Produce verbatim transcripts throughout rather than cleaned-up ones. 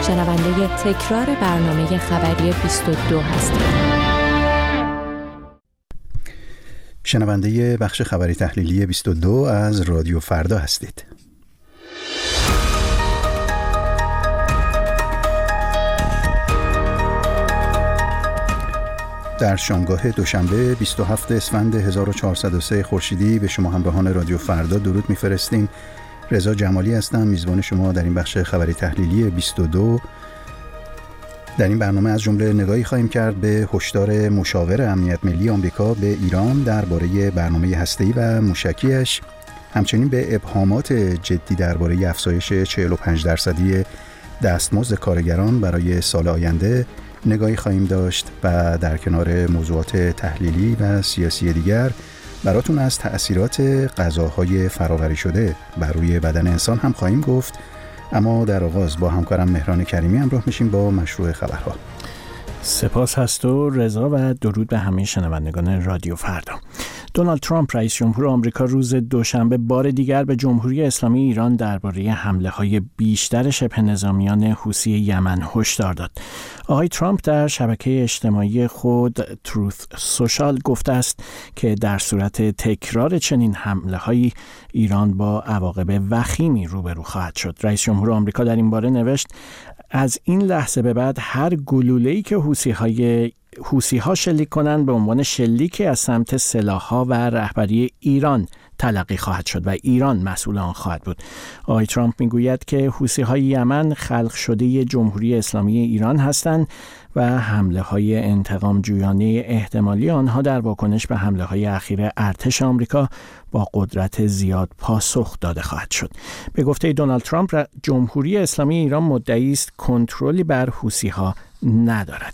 شنونده تکرار برنامه خبری بیست و دو هستید. شنونده بخش خبری تحلیلی بیست و دو از رادیو فردا هستید. در شامگاه دوشنبه بیست و هفتم اسفند هزار و چهارصد و سه خورشیدی به شما همراهان رادیو فردا درود می‌فرستیم. رضا جمالی هستم، میزبان شما در این بخش خبری تحلیلی بیست و دو. در این برنامه از جمله نگاهی خواهیم کرد به هشدار مشاور امنیت ملی آمریکا به ایران درباره برنامه هسته‌ای و موشکیش، همچنین به ابهامات جدی درباره افزایش چهل و پنج درصدی دستمزد کارگران برای سال آینده نگاهی خواهیم داشت و در کنار موضوعات تحلیلی و سیاسی دیگر براتون از تأثیرات غذاهای فرآوری شده بر روی بدن انسان هم خواهیم گفت. اما در آغاز با همکارم مهران کریمی همراه میشیم با مشروع خبرها. سپاس هست و رضا و درود به همه شنوندگان رادیو فردا. دونالد ترامپ رئیس جمهور آمریکا روز دوشنبه بار دیگر به جمهوری اسلامی ایران درباره حمله‌های بیشتر شبه نظامیان حوثی یمن هشدار داد. آقای ترامپ در شبکه اجتماعی خود تروث سوشال گفته است که در صورت تکرار چنین حمله‌هایی ایران با عواقب وخیمی روبرو خواهد شد. رئیس جمهور آمریکا در این باره نوشت: از این لحظه به بعد هر گلوله‌ای که حوثی‌های حوثی‌ها شلیک کنند به عنوان شلیکی از سمت سلاح‌ها و رهبری ایران تلقی خواهد شد و ایران مسئول آن خواهد بود. آقای ترامپ میگوید که حوثی‌های یمن خلق شده جمهوری اسلامی ایران هستند و حمله‌های انتقام جویانه احتمالی آنها در واکنش به حمله‌های اخیر ارتش آمریکا با قدرت زیاد پاسخ داده خواهد شد. به گفته دونالد ترامپ، جمهوری اسلامی ایران مدعی است کنترلی بر حوثی‌ها ندارد.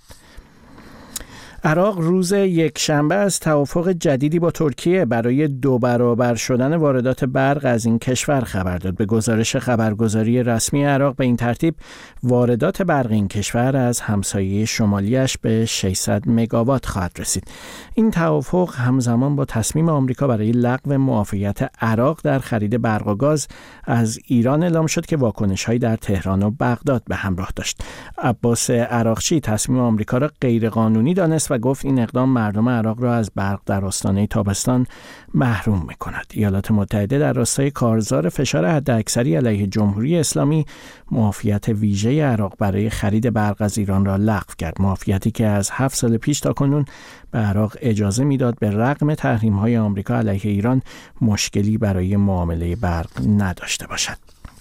عراق روز یکشنبه از توافق جدیدی با ترکیه برای دو برابر شدن واردات برق از این کشور خبر داد. به گزارش خبرگزاری رسمی عراق به این ترتیب واردات برق این کشور از همسایه شمالیش به ششصد مگاوات خواهد رسید. این توافق همزمان با تصمیم آمریکا برای لغو معافیت عراق در خرید برق و گاز از ایران اعلام شد که واکنش‌هایی در تهران و بغداد به همراه داشت. عباس عراقچی تصمیم آمریکا را غیرقانونی دانست و گفت این اقدام مردم عراق را از برق در آستانه تابستان محروم می‌کند. ایالات متحده در راستای کارزار فشار حداکثری علیه جمهوری اسلامی معافیت ویژه عراق برای خرید برق از ایران را لغو کرد. معافیتی که از هفت سال پیش تا کنون به عراق اجازه میداد به رغم تحریم‌های آمریکا علیه ایران مشکلی برای معامله برق نداشته باشد.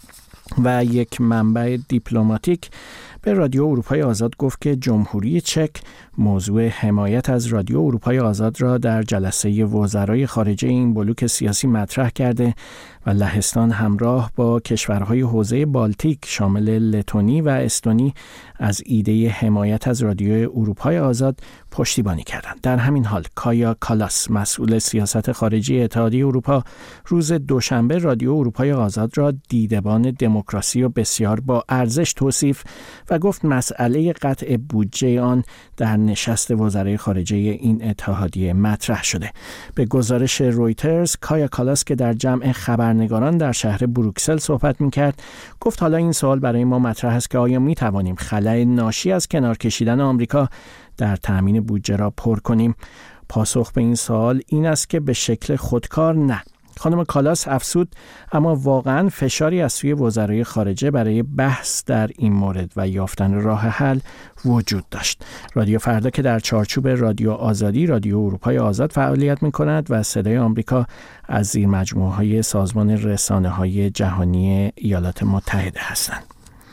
و یک منبع دیپلماتیک به رادیو اروپای آزاد گفت که جمهوری چک موضوع حمایت از رادیو اروپای آزاد را در جلسه وزرای خارجه این بلوک سیاسی مطرح کرده و لهستان همراه با کشورهای حوزه بالتیک شامل لتونی و استونی از ایده حمایت از رادیو اروپای آزاد پشتیبانی کردند. در همین حال کایا کالاس مسئول سیاست خارجی اتحادیه اروپا روز دوشنبه رادیو اروپای آزاد را دیدبان دموکراسی و بسیار با ارزش توصیف و گفت مسئله قطع بودجه آن در نشست وزرای خارجه این اتحادیه مطرح شده. به گزارش رویترز، کایا کالاس که در جمع خبرنگاران در شهر بروکسل صحبت می‌کرد، گفت حالا این سوال برای ما مطرح است که آیا می‌توانیم خلأ ناشی از کنار کشیدن آمریکا در تأمین بودجه را پر کنیم؟ پاسخ به این سوال این است که به شکل خودکار نه. خانم کالاس افزود اما واقعاً فشاری از سوی وزرای خارجه برای بحث در این مورد و یافتن راه حل وجود داشت. رادیو فردا که در چارچوب رادیو آزادی رادیو اروپای آزاد فعالیت می‌کند و صدای آمریکا از زیر مجموعه‌های سازمان رسانه‌های جهانی ایالات متحده هستند.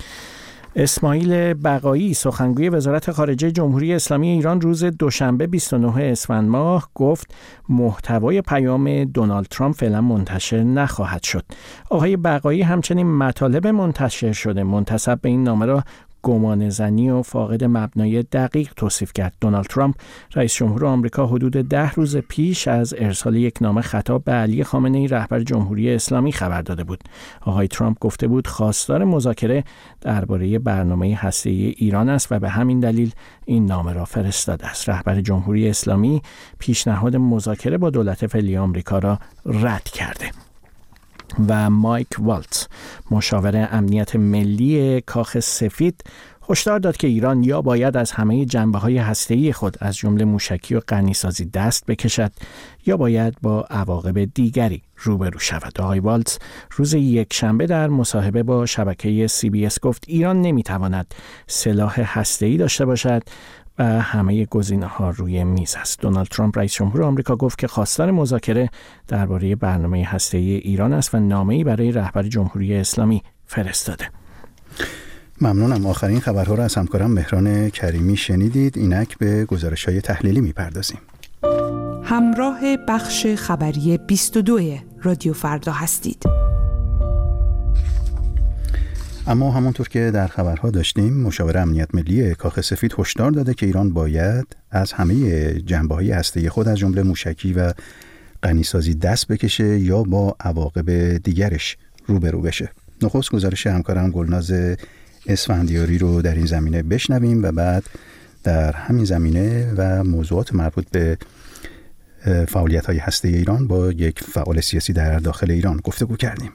اسماعیل بقایی سخنگوی وزارت خارجه جمهوری اسلامی ایران روز دوشنبه بیست و نهم اسفند ماه گفت محتوای پیام دونالد ترامپ فعلا منتشر نخواهد شد. آقای بقایی همچنین مطالب منتشر شده منتسب به این نامه را گمانه‌زنی و فاقد مبنای دقیق توصیف کرد. دونالد ترامپ رئیس جمهور آمریکا حدود ده روز پیش از ارسال یک نامه خطاب به علی خامنه‌ای رهبر جمهوری اسلامی خبر داده بود. آقای ترامپ گفته بود خواستار مذاکره درباره برنامه هسته‌ای ایران است و به همین دلیل این نامه را فرستاده است. رهبر جمهوری اسلامی پیشنهاد مذاکره با دولت فعلی آمریکا را رد کرده. و مایک والتز مشاور امنیت ملی کاخ سفید هشدار داد که ایران یا باید از همه جنبه‌های هسته‌ای خود از جمله موشکی و غنیسازی دست بکشد یا باید با عواقب دیگری روبرو شود. آقای والتز روز یکشنبه در مصاحبه با شبکه سی بی اس گفت ایران نمی‌تواند سلاح هسته‌ای داشته باشد و همه گزینه‌ها روی میز است. دونالد ترامپ رئیس جمهور آمریکا گفت که خواستار مذاکره درباره برنامه هسته‌ای ایران است و نامه‌ای برای رهبر جمهوری اسلامی فرستاده. ممنونم. آخرین خبرها را از همکارم مهران کریمی شنیدید. اینک به گزارش‌های تحلیلی می‌پردازیم. همراه بخش خبری بیست و دو رادیو فردا هستید. اما همونطور که در خبرها داشتیم، مشاور امنیت ملی کاخ سفید هشدار داده که ایران باید از همه جنبه‌های هسته‌ای خود از جمله موشکی و غنیسازی دست بکشه یا با عواقب دیگرش روبرو بشه. نخست گزارش همکارم گلناز اسفندیاری رو در این زمینه بشنویم و بعد در همین زمینه و موضوعات مربوط به فعالیت‌های هسته‌ای ایران با یک فعال سیاسی در داخل ایران گفتگو کردیم.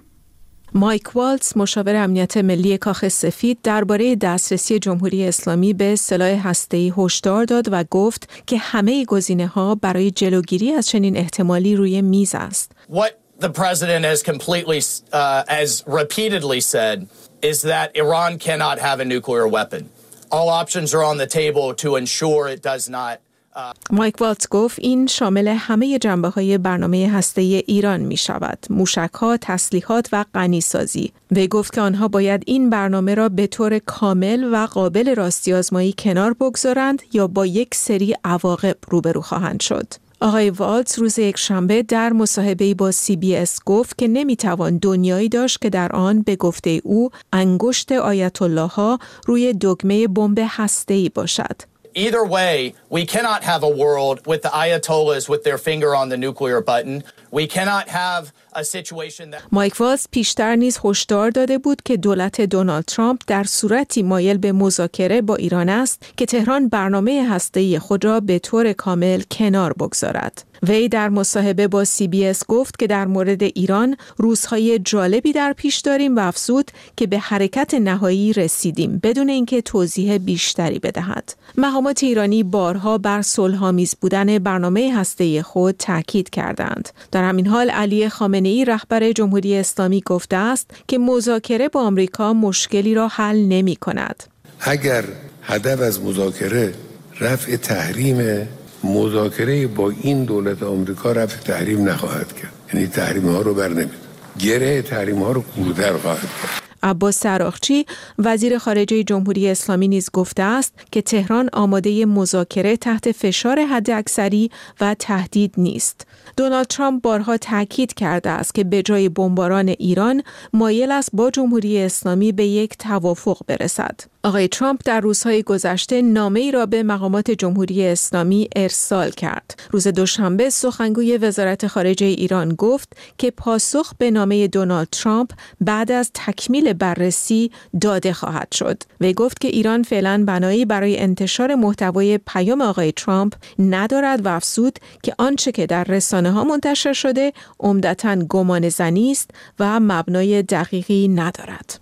مایک والتز مشاور امنیت ملی کاخ سفید درباره دسترسی جمهوری اسلامی به سلاح هسته‌ای هشدار داد و گفت که همه گزینه‌ها برای جلوگیری از چنین احتمالی روی میز است. What the president has completely uh, as repeatedly said is that Iran cannot have a nuclear weapon. All options are on the table to ensure it does not. مایک والتز گفت این شامل همه جنبه‌های برنامه هسته‌ای ایران می‌شود: موشک‌ها، تسلیحات و غنیسازی. وی گفت که آنها باید این برنامه را به طور کامل و قابل راستی‌آزمایی کنار بگذارند یا با یک سری عواقب روبرو خواهند شد. آقای والتز روز یکشنبه در مصاحبه‌ای با سی بی اس گفت که نمی‌توان دنیایی داشت که در آن به گفته او انگشت آیت الله‌ها روی دگمه بمب هسته‌ای باشد. Either way, we cannot have a world with the Ayatollahs with their finger on the nuclear button. We cannot have a situation that مایک والتز پیشتر نیز هشدار داده بود که دولت دونالد ترامپ در صورتی مایل به مذاکره با ایران است که تهران برنامه هسته‌ای خود را به طور کامل کنار بگذارد. وی در مصاحبه با سی بی اس گفت که در مورد ایران روزهای جالبی در پیش داریم و افزود که به حرکت نهایی رسیدیم بدون اینکه توضیح بیشتری بدهد. مقامات ایرانی بارها بر صلح‌آمیز بودن برنامه هسته‌ای خود تاکید کردند. در همین حال علی خامنه‌ای رهبر جمهوری اسلامی گفته است که مذاکره با آمریکا مشکلی را حل نمی‌کند. اگر هدف از مذاکره رفع تحریم، مذاکره با این دولت آمریکا رفع تحریم نخواهد کرد. یعنی تحریم ها رو بر نمی‌داره. گره تحریم ها رو کوردر خواهد کرد. عباس عراقچی وزیر خارجه جمهوری اسلامی نیز گفته است که تهران آماده مذاکره تحت فشار حداکثری و تهدید نیست. دونالد ترامپ بارها تاکید کرده است که به جای بمباران ایران مایل است با جمهوری اسلامی به یک توافق برسد. آقای ترامپ در روزهای گذشته نامه‌ای را به مقامات جمهوری اسلامی ارسال کرد. روز دوشنبه سخنگوی وزارت خارجه ایران گفت که پاسخ به نامه دونالد ترامپ بعد از تکمیل بررسی داده خواهد شد. وی گفت که ایران فعلا بنایی برای انتشار محتوای پیام آقای ترامپ ندارد و افزود که آنچه که در رسانه‌ها منتشر شده عمدتاً گمانه‌زنی است و مبنای دقیقی ندارد.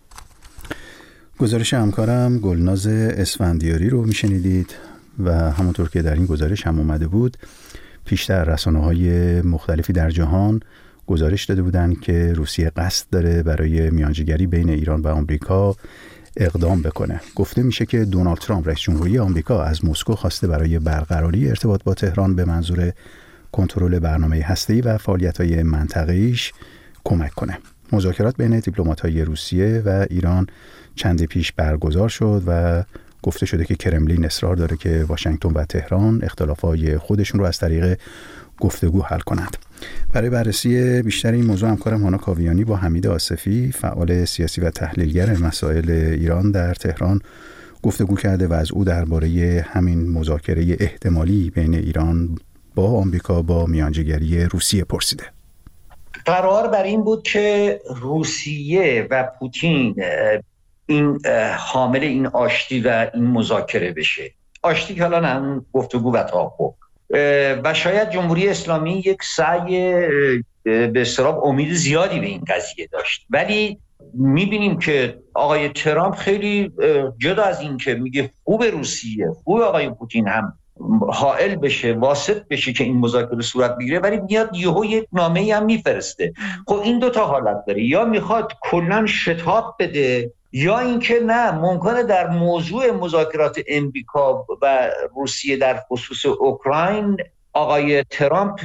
گزارش همکارم گلناز اسفندیاری رو میشنیدید و همونطور که در این گزارش هم اومده بود، پیشتر رسانه‌های مختلفی در جهان گزارش داده بودند که روسیه قصد داره برای میانجیگری بین ایران و آمریکا اقدام بکنه. گفته میشه که دونالد ترامپ رئیس جمهوری آمریکا از مسکو خواسته برای برقراری ارتباط با تهران به منظور کنترل برنامه هسته‌ای و فعالیت‌های منطقه‌ایش کمک کنه. مذاکرات بین دیپلمات‌های روسیه و ایران چند پیش برگزار شد و گفته شده که کرملین اصرار داره که واشنگتن و تهران اختلافات خودشون رو از طریق گفتگو حل کنند. برای بررسی بیشتر این موضوع همکارم هانا کاویانی با حمید آصفی فعال سیاسی و تحلیلگر مسائل ایران در تهران گفتگو کرده و از او درباره همین مذاکره احتمالی بین ایران با آمریکا با میانجیگری روسیه پرسیده. قرار بر این بود که روسیه و پوتین این حامل این آشتی و این مذاکره بشه. آشتی که الان هم گفتگو و توافق و شاید جمهوری اسلامی یک سعی به اصطلاح امید زیادی به این قضیه داشت. ولی میبینیم که آقای ترامپ خیلی جدا از این که میگه خوب روسیه، خوب آقای پوتین هم حائل بشه، واسط بشه که این مذاکره صورت بگیره، ولی میاد یهو یک نامه‌ای هم میفرسته. خب این دو تا حالت داره، یا میخواد کلا شتاب بده، یا اینکه نه، ممکنه در موضوع مذاکرات امریکا و روسیه در خصوص اوکراین آقای ترامپ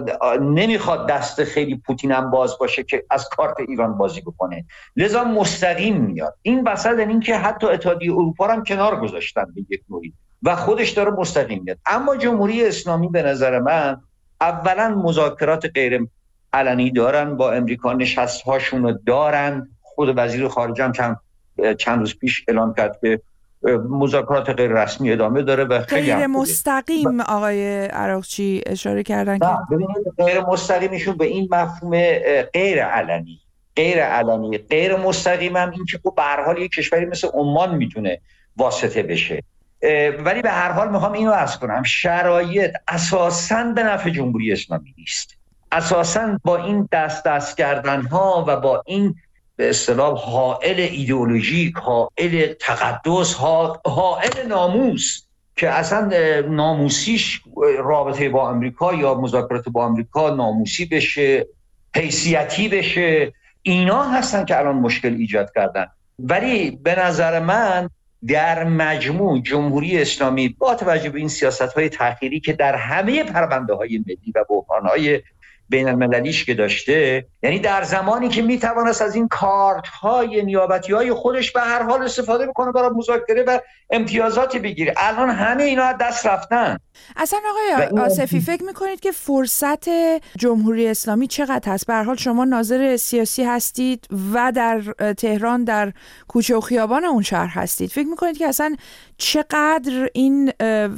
نمیخواد دست خیلی پوتین هم باز باشه که از کارت ایران بازی بکنه، لذا مستقیم میاد. این بساط این که حتی اتحادیه اروپا هم کنار گذاشتن به یک نوعی و خودش داره مستقیم میاد. اما جمهوری اسلامی به نظر من اولا مذاکرات غیر علنی دارن با امریکا، نشست هاشون رو دارن. خود وزیر خارجه هم چند چند روز پیش اعلام کرد که مذاکرات غیر رسمی ادامه داره و خیلی غیر مستقیم. آقای عراقچی اشاره کردن که ببینید غیر مستقیمشون به این مفهوم غیر علنی، غیر علنی غیر مستقیم هم این که به هر حال یک کشوری مثل عمان میتونه واسطه بشه. ولی به هر حال میخوام اینو عرض کنم، شرایط اساساً به نفع جمهوری اسلامی نیست. اساساً با این دست دست کردن ها و با این به اصطلاح حائل ایدئولوژیک، حائل تقدس، حائل ناموس که اصلا ناموسیش رابطه با امریکا یا مذاکرات با امریکا ناموسی بشه، حیثیتی بشه، اینا هستن که الان مشکل ایجاد کردن. ولی به نظر من در مجموع جمهوری اسلامی با توجه به این سیاست‌های تأخیری که در همه پرونده‌های ملی و بحران‌های بین المللیش که داشته، یعنی در زمانی که میتوانست از این کارت‌های نیابتی‌های خودش به هر حال استفاده بکنه برای مذاکره و امتیازاتی بگیره، الان همه اینا از دست رفتن. اصلا آقای آصفی فکر میکنید که فرصت جمهوری اسلامی چقدر هست؟ به هر حال شما ناظر سیاسی هستید و در تهران در کوچه و خیابان اون شهر هستید، فکر میکنید که اصلا چقدر این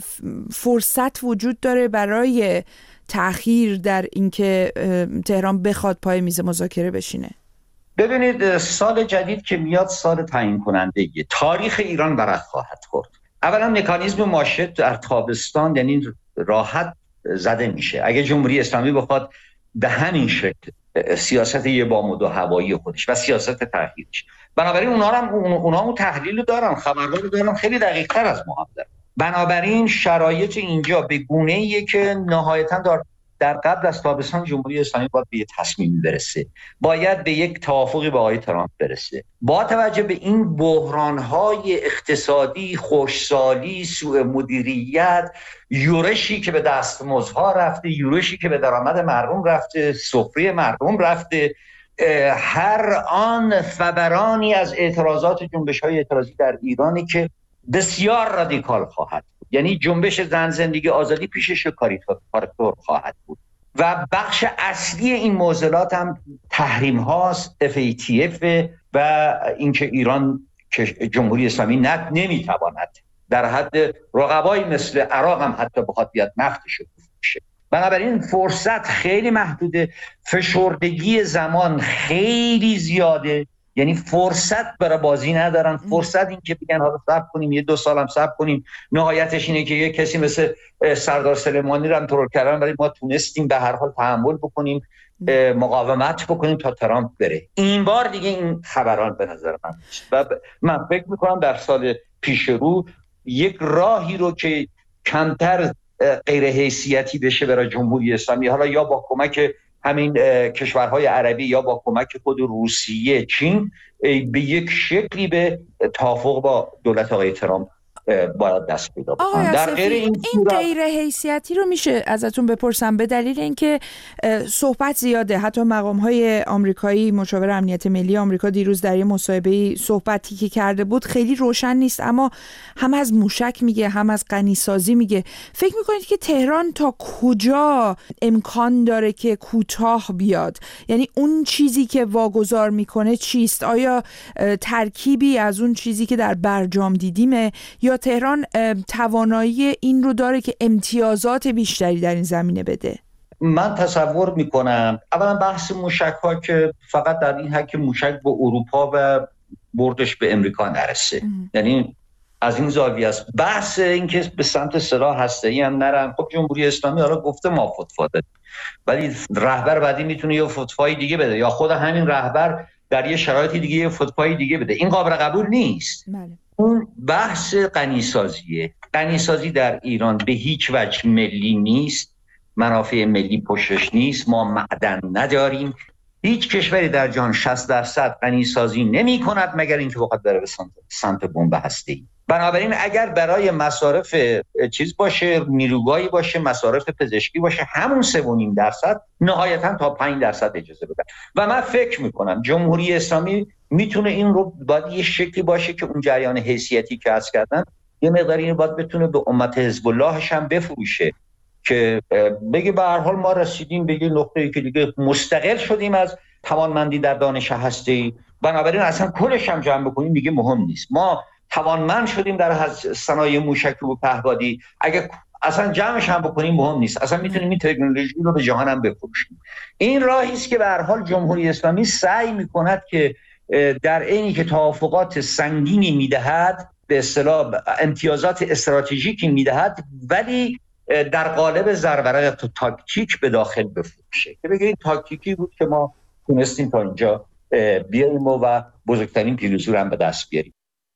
فرصت وجود داره برای تأخیر در اینکه تهران بخواد پای میز مذاکره بشینه؟ ببینید سال جدید که میاد سال تعیین کنندگیه، تاریخ ایران برات خواهد خورد. اولا مکانیزم ماشه در تابستان یعنی راحت زده میشه. اگه جمهوری اسلامی بخواد به همین شکل سیاست یه بام و دو هوایی خودش و سیاست تأخیرش، بنابراین اونا هم اونا هم تحلیل دارن، خبرها رو دارن، خیلی دقیق تر از ما هم دارن. بنابراین شرایط اینجا به گونه‌ایه که نهایتاً در در قبل از تابستان جمهوری اسلامی باید به یک تصمیم برسه، باید به یک توافقی با آقای ترامپ برسه. با توجه به این بحران‌های اقتصادی، خشکسالی، سوء مدیریت، یورشی که به دستمزدها رفته، یورشی که به درآمد مردم رفته، سفره مردم رفته، هر آن فبرانی از اعتراضات جنبش‌های اعتراضی در ایرانی که بسیار رادیکال خواهد بود، یعنی جنبش زن زندگی آزادی پیشش کاریکاتور خواهد بود و بخش اصلی این معضلات هم تحریم هاست، اف ای تی اف و اینکه ایران که جمهوری اسلامی نمیتواند در حد رقبایی مثل عراق هم حتی بخواد بیاد نفتش رو بفروشه. بنابراین فرصت خیلی محدوده، فشردگی زمان خیلی زیاده، یعنی فرصت برای بازی ندارن. فرصت این که بگن حالا صبر کنیم یه دو سال هم صبر کنیم، نهایتش اینه که یه کسی مثل سردار سلیمانی رو هم ترور کردن ولی ما تونستیم به هر حال تحمل بکنیم، مقاومت بکنیم تا ترامپ بره. این بار دیگه این خبران به نظر من و من فکر میکنم در سال پیش رو یک راهی رو که کمتر غیر حیثیتی بشه برای جمهوری اسلامی، حالا یا با کمک همین کشورهای عربی یا با کمک خود روسیه، چین، به یک شکلی به توافق با دولت آقای ترامپ باید دست پیدا بکنن. در غیر این این غیر حیثیتی رو میشه ازتون بپرسم به دلیل اینکه صحبت زیاده، حتی مقام‌های آمریکایی، مشاور امنیت ملی آمریکا دیروز در یه مصاحبه‌ای صحبتی که کرده بود خیلی روشن نیست، اما هم از موشک میگه هم از غنیسازی میگه. فکر میکنید که تهران تا کجا امکان داره که کوتاه بیاد؟ یعنی اون چیزی که واگذار میکنه چیست؟ آیا ترکیبی از اون چیزی که در برجام دیدیمه یا تهران توانایی این رو داره که امتیازات بیشتری در این زمینه بده؟ من تصور میکنم اولا بحث موشک ها که فقط در این حد که موشک به اروپا و بردش به امریکا نرسه، یعنی از این زاویه است. بحث این که به سمت سلاح هسته‌ای هم نرن، خب جمهوری اسلامی حالا گفته ما فتوا دادیم، ولی رهبر بعدی میتونه یه فتوای دیگه بده یا خود همین رهبر در یه شرایط دیگه یه فتوای دیگه بده. این قابل قبول نیست. بله. اون بحث غنیسازیه. غنیسازی در ایران به هیچ وجه ملی نیست، منافع ملی پشتش نیست، ما معدن نداریم. هیچ کشوری در جهان شصت درصد غنیسازی نمی کند مگر اینکه بخواد بره به سمت, سمت بمب هسته‌ای. بنابراین اگر برای مصارف چیز باشه، نیروگاهی باشه، مصارف پزشکی باشه، همون سه و نیم درصد نهایتاً تا پنج درصد اجازه بده. و من فکر میکنم جمهوری اسلامی میتونه این رو باید یه شکلی باشه که اون جریان حیثیتی که عرض کردن یه مقداری اینو باید بتونه به امت حزب اللهش هم بفروشه که بگه به هر حال ما رسیدیم به یه نقطه‌ای که دیگه مستقل شدیم از توانمندی در دانش هسته‌ای، بنابراین اصلا کلش هم جمع بکنیم دیگه مهم نیست. ما توانمند شدیم در صنایع موشکی و پهپادی، اگه اصلا جمعش هم بکنیم مهم نیست، اصلا میتونیم این تکنولوژی رو به جهان هم بفروشیم. این راهی است که به هر حال جمهوری اسلامی سعی میکند که در عینی که توافقات سنگینی میدهد، به اصطلاح امتیازات استراتژیکی میدهد، ولی در قالب زرورق تاکتیک به داخل بفروشه که بگید تاکتیکی بود که ما تونستیم تا اینجا بیاریم و بزرگترین پیروزی رو هم به دست بیاریم.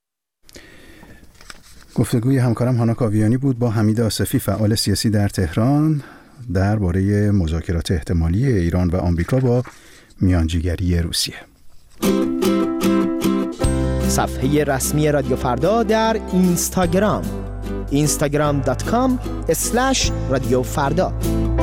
گفتگوی همکارم هانا کاویانی بود با حمید آصفی، فعال سیاسی در تهران، درباره مذاکرات احتمالی ایران و آمریکا با میانجیگری روسیه. صفحه رسمی رادیو فردا در اینستاگرام اینستاگرام دات کام اسلش رادیو فردا.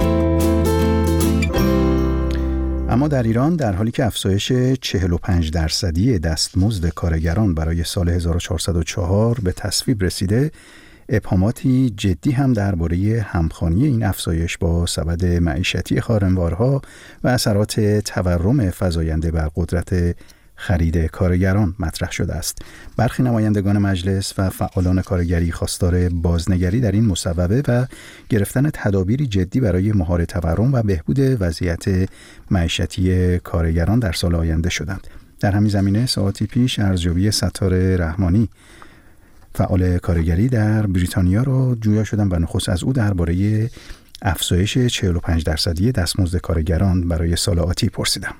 اما در ایران در حالی که افزایش چهل و پنج درصدی دستمزد کارگران برای سال هزار و چهارصد و چهار به تصویب رسیده، ابهاماتی جدی هم درباره همخوانی این افزایش با سبد معیشتی خارنوارها و اثرات تورم فزاینده بر قدرت خرید کارگران مطرح شده است. برخی نمایندگان مجلس و فعالان کارگری خواستار بازنگری در این مصوبه و گرفتن تدابیری جدی برای مهار تورم و بهبود وضعیت معیشتی کارگران در سال آینده شدند. در همین زمینه ساعتی پیش ارزیابی ستار رحمانی، فعال کارگری در بریتانیا، را جویا شدم و نخست از او درباره افزایش چهل و پنج درصدی دستمزد کارگران برای سال آتی پرسیدم.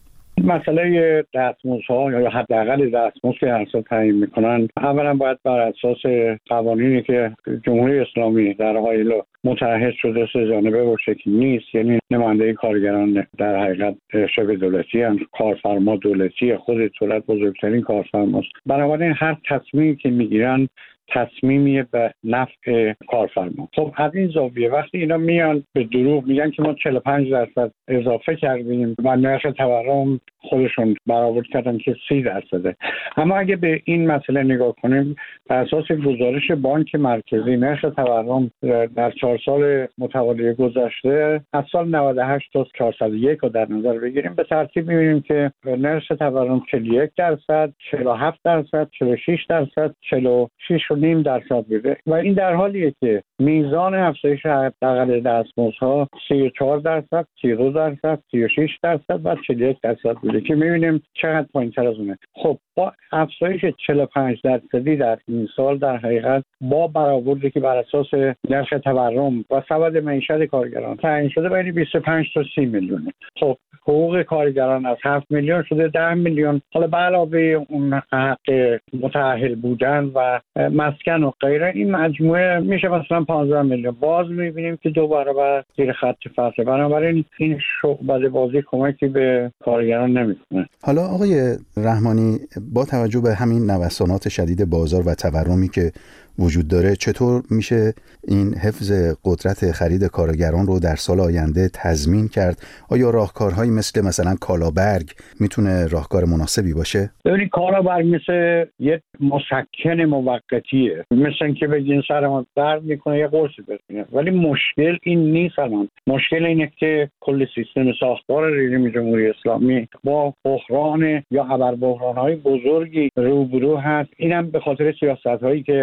مسئله دستمزدها یا حداقل دستمزد که هر سال تعیین میکنن، اولا باید بر اساس قوانینی که جمهوری اسلامی در حایل متعهد شده سه جانبه باشه که نیست، یعنی نماینده کارگران در حقیقت شبه دولتی هم، کارفرما دولتی، خود دولت بزرگترین کارفرماست. بنابراین هر تصمیمی که میگیرن تصمیمی به نفع کارفرما. خب از این زاویه وقتی اینا میان به دروغ میگن که ما چهل و پنج درصد اضافه کردیم و نرخ تورم خودشون برآورد کردن که سی درصده، اما اگه به این مسئله نگاه کنیم، بر اساس گزارش بانک مرکزی نرخ تورم در چهار سال متوالی گذشته از سال نود و هشت تا چهارصد و یک رو در نظر بگیریم، به ترتیب میبینیم که نرخ تورم چهل و یک درصد، چهل و هفت درصد، چهل و شش درصد، چهل و شش و نیم درصد بوده و این در حالیه که میزان افزایش حداقل دستمزدها سی و چهار درصد، سی و دو درصد، سی و شش درصد و چهل و یک درصد بوده که میبینیم چقدر پایین‌تر از اونه. خب با افزایش چهل و پنج درصدی در این سال در حقیقت با برآوردی که بر اساس نرخ تورم و سبد معیشت کارگران تعیین شده بین بیست و پنج تا سی میلیونه. خب حقوق کارگران از هفت میلیون شده ده میلیون. حالا به علاوه اون حق متأهل بودن و مسکن و غیره، این مجموعه میشه مثلا پانزده میلیون. باز میبینیم که دو برابر زیر خط فقر. بنابراین این شعبده بازی کمکی به کارگران نمیکنه. حالا آقای رحمانی، با توجه به همین نوسانات شدید بازار و تورمی که وجود داره، چطور میشه این حفظ قدرت خرید کارگران رو در سال آینده تضمین کرد؟ آیا راهکارهایی مثل مثلا کالابرگ میتونه راهکار مناسبی باشه؟ ببینید کالابرگ مثل یه مسکن موقتیه، مثل اینکه بگین سرم درد میکنه یه قرصی بزنید، ولی مشکل این نیست. الان مشکل اینه که کل سیستم ساختار رژیم جمهوری اسلامی با بحران یا ابر بحران‌های بزرگی روبرو هست. اینم به خاطر سیاست‌هایی که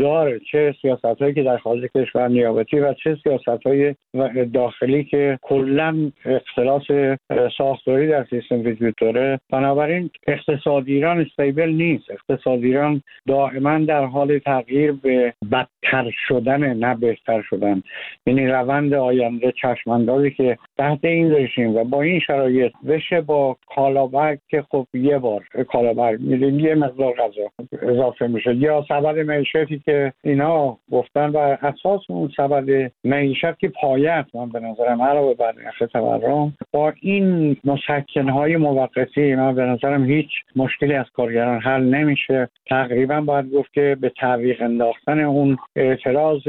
ابزار چه سیاست‌هایی که در خارج کشور نیابتی و چه سیاست‌های داخلی که کلاً اختلاس ساختاری در سیستم وجود داره. بنابراین اقتصاد ایران استیبل نیست. اقتصاد ایران دائما در حال تغییر به بدتر شدن، نه بهتر شدن. یعنی روند آینده چشماندازی که تحت این رژیم و با این شرایط بشه با کالابرگ که خب یه بار کالابرگ میدین یه مقدار غذا اضافه میشه یا سبد معیشتی که اینا گفتن و اساس اون سبد معیشت که پایه است من به نظرم علاوه بر نرخ تورم با این مسکن‌های موقتی من به نظرم هیچ مشکلی از کارگران حل نمیشه. تقریبا باید گفت که به تعویق انداختن اون اعتراض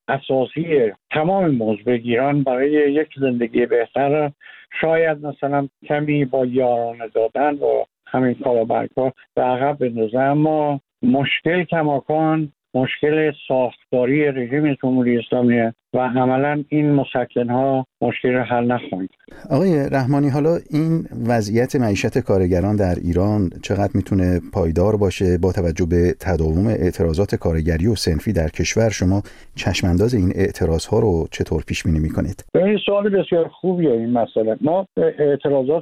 اساسی تمام مزدگیران برای یک زندگی بهتر شاید مثلا کمی با یارانه دادن و همین کالابرگ‌ها به عقب بندازه، اما مشکل کماکان مشکل ساختاری رژیم جمهوری اسلامی و عملا این مسکن‌ها مشکل رو حل نخواهند. آقای رحمانی، حالا این وضعیت معیشت کارگران در ایران چقدر میتونه پایدار باشه با توجه به تداوم اعتراضات کارگری و صنفی در کشور؟ شما چشمانداز این اعتراض‌ها رو چطور پیش بینی میکنید؟ این سوال بسیار خوبیه. این مسئله ما اعتراضات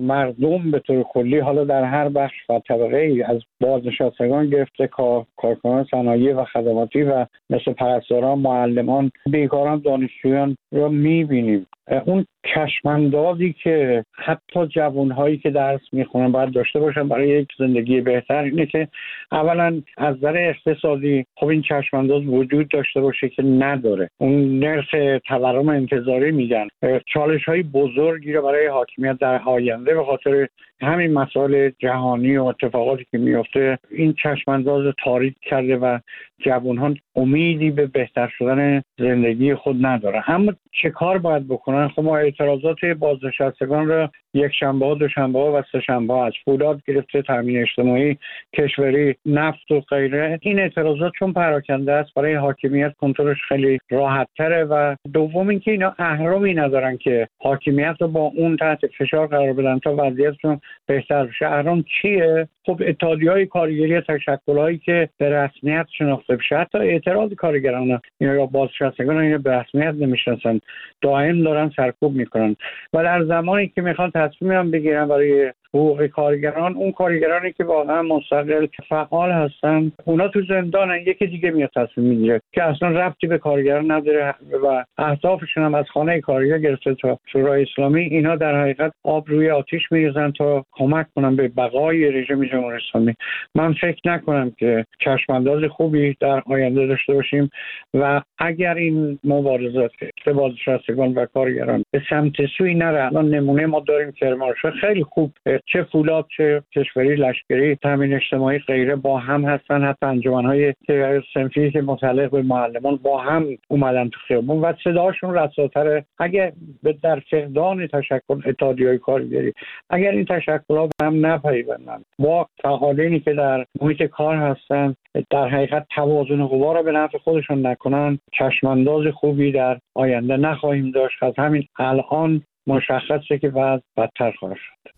مردم به طور کلی حالا در هر بخش و طبقه‌ای از بازنشستگان گرفته کار کارکنان صنایع و خدماتی و مثل پرستاران، معلمان، بیکاران، دانشجویان رو میبینیم. اون چشماندازی که حتی جوانهایی که درس میخونن باید داشته باشن برای یک زندگی بهتر اینه که اولا از نظر اقتصادی خب این چشمانداز وجود داشته باشه که نداره. اون نرخ تورم انتظاری میگن چالش های بزرگی رو برای حاکمیت در آینده به خاطر همین مسائل جهانی و اتفاقاتی که میفته این چشمانداز تاریک کرده و جوانان امیدی به بهتر شدن زندگی خود نداره. اما چه کار باید بکنن؟ خب ما اعتراضات بازنشستگان رو یک شنبه ها، دو شنبه ها و سه شنبه ها از فولاد گرفته تامین اجتماعی، کشوری، نفت و غیره، این اعتراضات چون پراکنده است برای حاکمیت کنترلش خیلی راحت تره و دوم اینکه اینا اهرامی ندارن که حاکمیت رو با اون تحت فشار قرار بدن تا وضعیتشون بهتر بشه. اهرام چیه؟ خب اتحادیه‌های کارگری، تشکل‌هایی که به رسمیت شناخته بشه. حتی اعتراض کارگران اینا یا بازنشستگان اینا به رسمیت نمیشناسن، دائم دارن سرکوب میکنن و در زمانی که میخوان تصمیم هم بگیرن برای حقوق کارگران، اون کارگرانی که واقعا مستقل فعال هستن اونا تو زندانن، یکی دیگه میاد تصمیم میگیره که اصلا ربطی به کارگران نداره و اهدافشون هم از خانه کارگر گرفته تا شورای اسلامی. اینا در حقیقت آب روی آتش میریزن تا کمک کنن به بقای رژیم جمهوری اسلامی. من فکر نکنم که چشمانداز خوبی در آینده داشته باشیم و اگر این مبارزات بازنشستگان و کارگران به سمت سوی نره، الان نمونه ما داریم کرمانشاه خیلی خوب چه فولاد چه کشوری، لشکری، تامین اجتماعی غیره با هم هستن، حتی انجمن‌های صنفی که متعلق به معلمان با هم اومدن تو خیابون و صداشون رساتره. اگر به در فقدان تشکل اتحادیه‌های کارگری اگر این تشکل‌ها به هم نپیوندن با فعالینی که در محیط کار هستن در حقیقت توازن قوا رو به نفع خودشون نکنن، چشمانداز خوبی در آینده نخواهیم داشت. از همین الان مشخصه که وضع بدتر خواهد شد.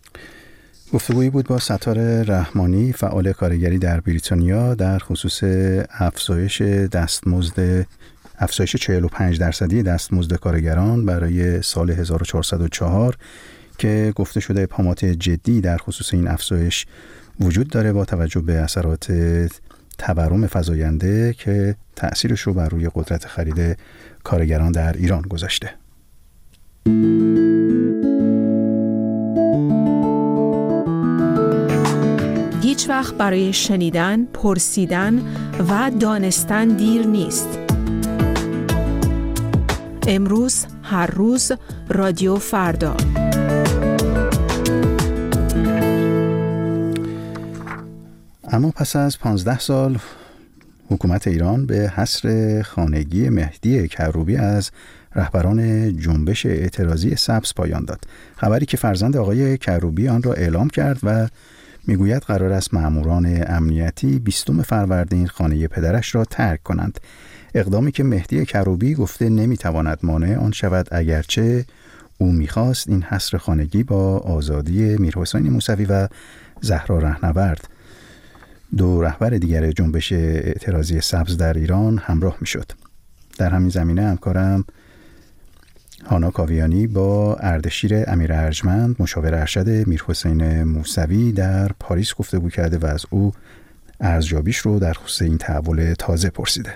گفتگویی بود با ستار رحمانی، فعال کارگری در بریتانیا، در خصوص افزایش دستمزد افزایش چهل و پنج درصدی دستمزد کارگران برای سال هزار و چهارصد و چهار که گفته شده ابهامات جدی در خصوص این افزایش وجود داره با توجه به اثرات تورم فزاینده که تأثیرش رو بر روی قدرت خرید کارگران در ایران گذاشته. هیچ وقت برای شنیدن، پرسیدن و دانستن دیر نیست. امروز، هر روز، رادیو فردا. اما پس از پانزده سال حکومت ایران به حصر خانگی مهدی کروبی از رهبران جنبش اعتراضی سبز پایان داد. خبری که فرزند آقای کروبی آن را اعلام کرد و میگوید قرار است مأموران امنیتی بیستم فروردین خانه پدرش را ترک کنند. اقدامی که مهدی کروبی گفته نمیتواند مانع آن شود، اگرچه او میخواست این حصر خانگی با آزادی میرحسین موسوی و زهرا رهنورد دو رهبر دیگر جنبش اعتراضی سبز در ایران همراه میشد. در همین زمینه همکارم هانا کاویانی با اردشیر امیر ارجمند مشاور ارشد میرحسین موسوی در پاریس گفتگو کرده و از او ارزیابیش رو در خصوص این تحول تازه پرسیده.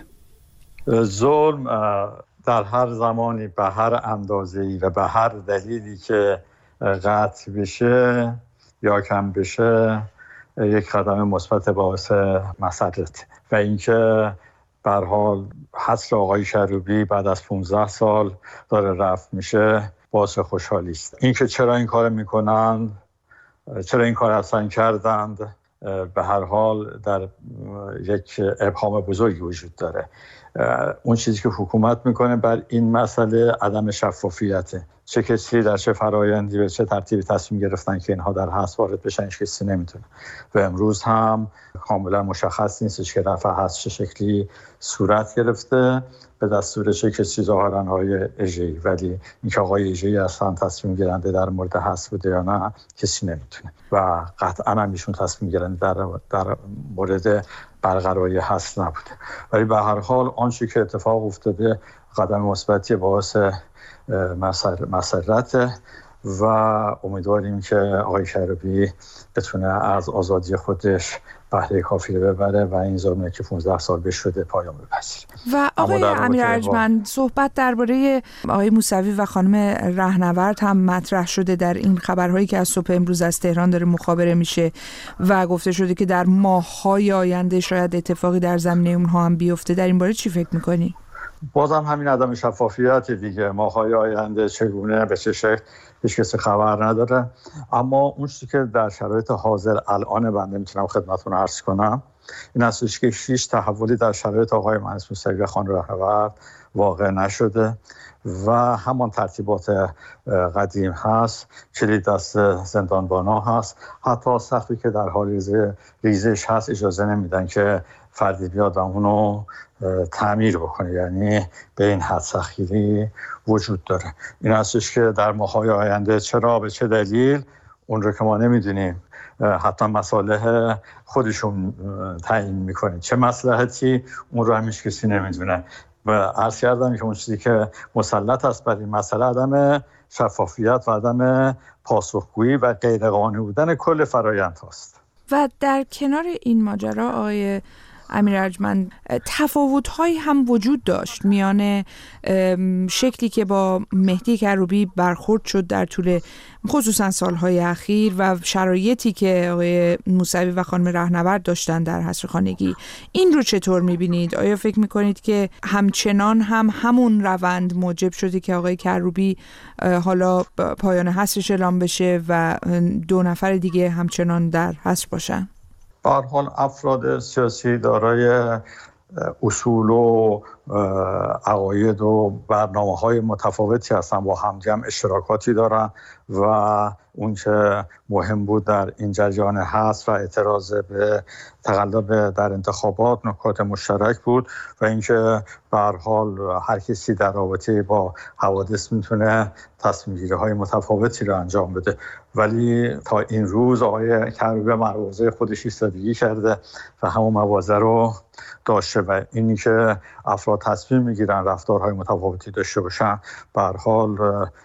ظلم در هر زمانی به هر اندازه‌ای و به هر دلیلی که قطع بشه یا کم بشه یک قدم مثبت باعث مسرت و اینکه به هر حال حصر آقای کروبی بعد از پانزده سال داره رفع میشه باعث خوشحالی است. اینکه چرا این کار میکنن، چرا این کار اصلا کردند، به هر حال در یک ابهام بزرگی وجود داره. اون چیزی که حکومت میکنه بر این مسئله عدم شفافیته. چه کسی در چه فرایندی به چه ترتیبی تصمیم گرفتن که اینها در حذف وارد بشن هیچ کسی نمیتونه و امروز هم کاملا مشخص نیستش که رفع حذف چه شکلی صورت گرفته به دستور چه کسی، ظاهرا های اژه‌ای، ولی اینکه آقای اژه‌ای اصلا تصمیم گیرنده در مورد حذف بوده یا نه کسی نمیتونه و قطعا هم ایشون تصمیم گیرنده در در مورد برقراری حذف نبوده. ولی به هر حال آنچه که اتفاق افتاده قدم مثبتی باعث مسر مسرت و امیدواریم که آقای کروبی بتونه از آزادی خودش بهره کافی رو ببره و این ظلمی که پانزده سال بهش شده پایان بپذیره. و آقای امیر ارجمند، صحبت درباره آقای موسوی و خانم رهنورد هم مطرح شده در این خبرهایی که از صبح امروز از تهران داره مخابره میشه و گفته شده که در ماه‌های آینده شاید اتفاقی در زمینه اونها هم بیفته. در این باره چی فکر می‌کنی؟ بازم همین عدم شفافیت دیگه، ماه‌های آینده چگونه به چه شکل هیچ کسی خبر نداره. اما اون چیزی که در شرایط حاضر الان بنده میتونم خدمتتون عرض کنم این است که هیچ تحولی در شرایط آقای مهندس موسوی و خانم رهنورد واقع نشده و همان ترتیبات قدیم هست. کلید دست زندانبانا هست، حتی سقفی که در حال ریزش هست اجازه نمیدن که فردی بیاد و اونو تعمیر بکنه، یعنی به این حد سختگیری وجود داره. این هستش که در ماه‌های آینده چرا به چه دلیل اون رو که ما نمیدونیم، حتی مصالح خودشون تعیین میکنه چه مصلحتی اون رو هم هیچ کسی نمیدونه و عرض کردم که اون چیزی که مسلط است بر این مسئله عدم شفافیت و عدم پاسخگویی و غیرقانونی بودن کل فرآیند هاست. و در کنار این ماجرا آقای امیر ارجمند، تفاوت‌هایی هم وجود داشت میان شکلی که با مهدی کروبی برخورد شد در طول خصوصا سالهای اخیر و شرایطی که آقای موسوی و خانم رهنورد داشتن در حصر خانگی. این رو چطور می‌بینید؟ آیا فکر می‌کنید که همچنان هم همون روند موجب شده که آقای کروبی حالا پایان حصرش اعلام بشه و دو نفر دیگه همچنان در حصر باشن؟ به هر حال افراد سیاسی دارای اصول و عقاید و برنامه‌های متفاوتی هستن، با همجمع اشتراکاتی دارن و اون که مهم بود در این جریان حذف و اعتراض به تقلب در انتخابات نکات مشترک بود و اینکه به هر حال هر کسی در رابطه با حوادث میتونه تصمیم‌گیری‌های متفاوتی رو انجام بده. ولی تا این روز آقای کروبی مواضع خودش ایستادگی کرده و همون مواضع رو داشته و اینی که افراد تصمیم میگیرن رفتارهای متفاوتی داشته باشن به هر حال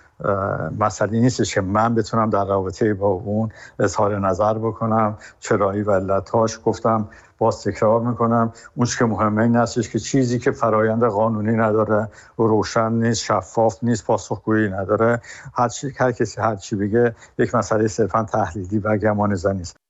مسئله نیستش که من بتونم در رابطه با اون اظهار نظر بکنم. چرایی و علتاش گفتم، باز تکرار میکنم، اون که مهمه این هستش که چیزی که فرایند قانونی نداره و روشن نیست، شفاف نیست، پاسخگویی نداره، هر چی هر کسی هر چی بگه یک مسئله صرفا تحلیلی و گمان زنی است.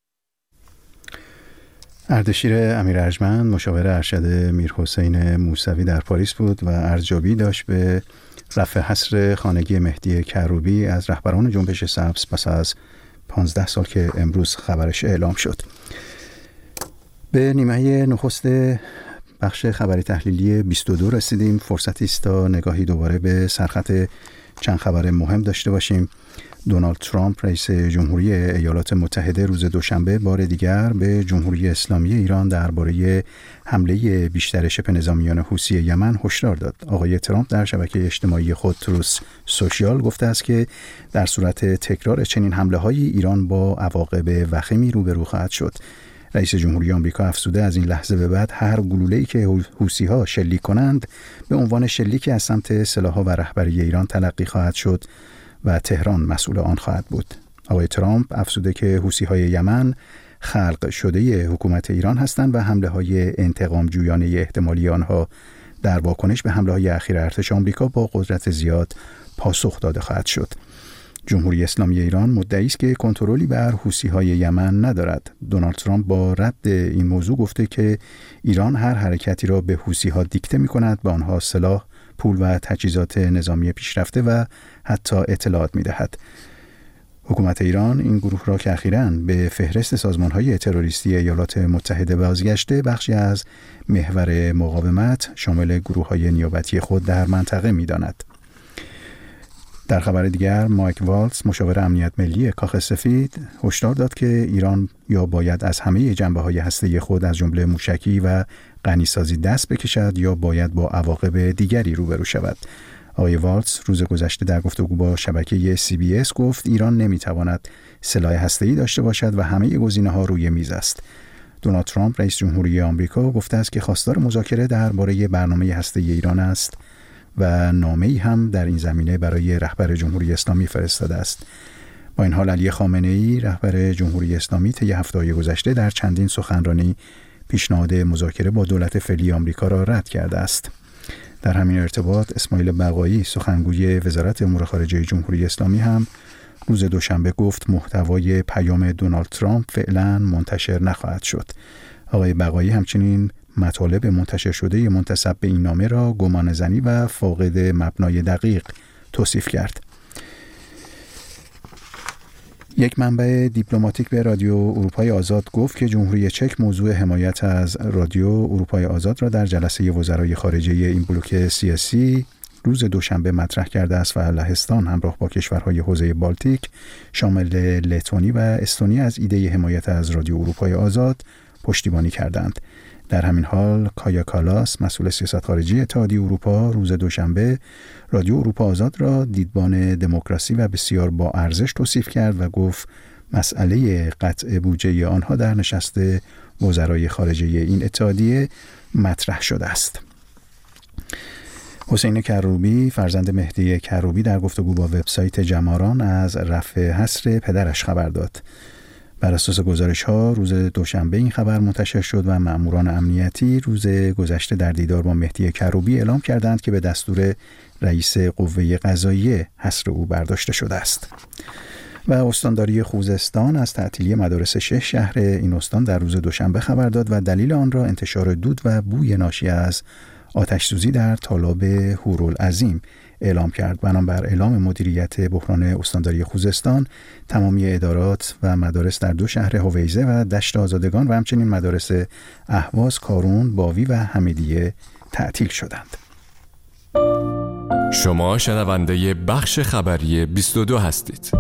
اردشیر امیر ارجمند مشاور ارشد میرحسین موسوی در پاریس بود و ارزیابی داشت به رفع حصر خانگی مهدی کروبی از رهبران جنبش سبز پس از پانزده سال که امروز خبرش اعلام شد. به نیمه نخست بخش خبری تحلیلی بیست و دو رسیدیم. فرصتی است تا نگاهی دوباره به سرخط چند خبر مهم داشته باشیم. دونالد ترامپ رئیس جمهوری ایالات متحده روز دوشنبه بار دیگر به جمهوری اسلامی ایران درباره حمله بیشتر شبه نظامیان حوثی یمن هشدار داد. آقای ترامپ در شبکه اجتماعی خود تروث سوشیال گفته است که در صورت تکرار چنین حمله‌های ایران با عواقب وخیمی روبرو خواهد شد. رئیس جمهوری آمریکا افزوده از این لحظه به بعد هر گلوله‌ای که حوثی‌ها شلیک کنند به عنوان شلیکی از سمت سلاح‌ها و رهبری ایران تلقی خواهد شد و تهران مسئول آن خواهد بود. آقای ترامپ افزوده که حوثی‌های یمن خلق شده حکومت ایران هستند و حمله‌های انتقام جویانه احتمالی آنها در واکنش به حمله‌های اخیر ارتش آمریکا با قدرت زیاد پاسخ داده خواهد شد. جمهوری اسلامی ایران مدعی است که کنترلی بر حوثی‌های یمن ندارد. دونالد ترامپ با رد این موضوع گفته که ایران هر حرکتی را به حوثی‌ها دیکته می‌کند، به آنها سلاح، پول و تجهیزات نظامی پیشرفته و حتی اطلاعات می‌دهد. حکومت ایران این گروه را که اخیراً به فهرست سازمان‌های تروریستی ایالات متحده بازگشته، بخشی از محور مقاومت شامل گروه‌های نیابتی خود در منطقه می‌داند. در خبر دیگر، مایک والتز مشاور امنیت ملی کاخ سفید هشدار داد که ایران یا باید از همه جنبه‌های هسته‌ای خود از جمله موشکی و غنیسازی دست بکشد یا باید با عواقب دیگری روبرو شود. آقای والتز روز گذشته در گفتگو با شبکه سی بی اس گفت ایران نمیتواند سلاح هسته‌ای داشته باشد و همه گزینه‌ها روی میز است. دونالد ترامپ رئیس جمهوری آمریکا گفته است که خواستار مذاکره درباره برنامه هسته‌ای ایران است و نامه‌ای هم در این زمینه برای رهبر جمهوری اسلامی فرستاده است. با این حال علی خامنه‌ای رهبر جمهوری اسلامی طی هفته‌های گذشته در چندین سخنرانی پیشنهاد مذاکره با دولت فعلی آمریکا را رد کرده است. در همین ارتباط اسماعیل بقایی سخنگوی وزارت امور خارجه جمهوری اسلامی هم روز دوشنبه گفت محتوای پیام دونالد ترامپ فعلا منتشر نخواهد شد. آقای بقایی همچنین مطالب منتشر شده منتسب به این نامه را گمانه‌زنی و فاقد مبنای دقیق توصیف کرد. یک منبع دیپلماتیک به رادیو اروپای آزاد گفت که جمهوری چک موضوع حمایت از رادیو اروپای آزاد را در جلسه وزرای خارجه این بلوک سیاسی روز دوشنبه مطرح کرده است و لهستان همراه با کشورهای حوزه بالتیک شامل لتونی و استونی از ایده حمایت از رادیو اروپای آزاد پشتیبانی کردند. در همین حال کایا کالاس مسئول سیاست خارجی اتحادیه اروپا روز دوشنبه رادیو اروپا آزاد را دیدبان دموکراسی و بسیار با ارزش توصیف کرد و گفت مسئله قطع بودجه آنها در نشست وزرای خارجه این اتحادیه مطرح شده است. حسین کروبی فرزند مهدی کروبی در گفتگو با وبسایت جماران از رفع حصر پدرش خبر داد. بر اساس گزارش‌ها روز دوشنبه این خبر منتشر شد و مأموران امنیتی روز گذشته در دیدار با مهدی کروبی اعلام کردند که به دستور رئیس قوه قضاییه حصر او برداشته شده است. و استانداری خوزستان از تعطیلی مدارس شش شهر این استان در روز دوشنبه خبر داد و دلیل آن را انتشار دود و بوی ناشی از آتش‌سوزی در تالاب هورالعظیم اعلام کرد. بنابر اعلام مدیریت بحران استانداری خوزستان، تمامی ادارات و مدارس در دو شهر هویزه و دشت آزادگان و همچنین مدارس اهواز، کارون، باوی و حمیدیه تعطیل شدند. شما شنونده بخش خبری بیست و دو هستید.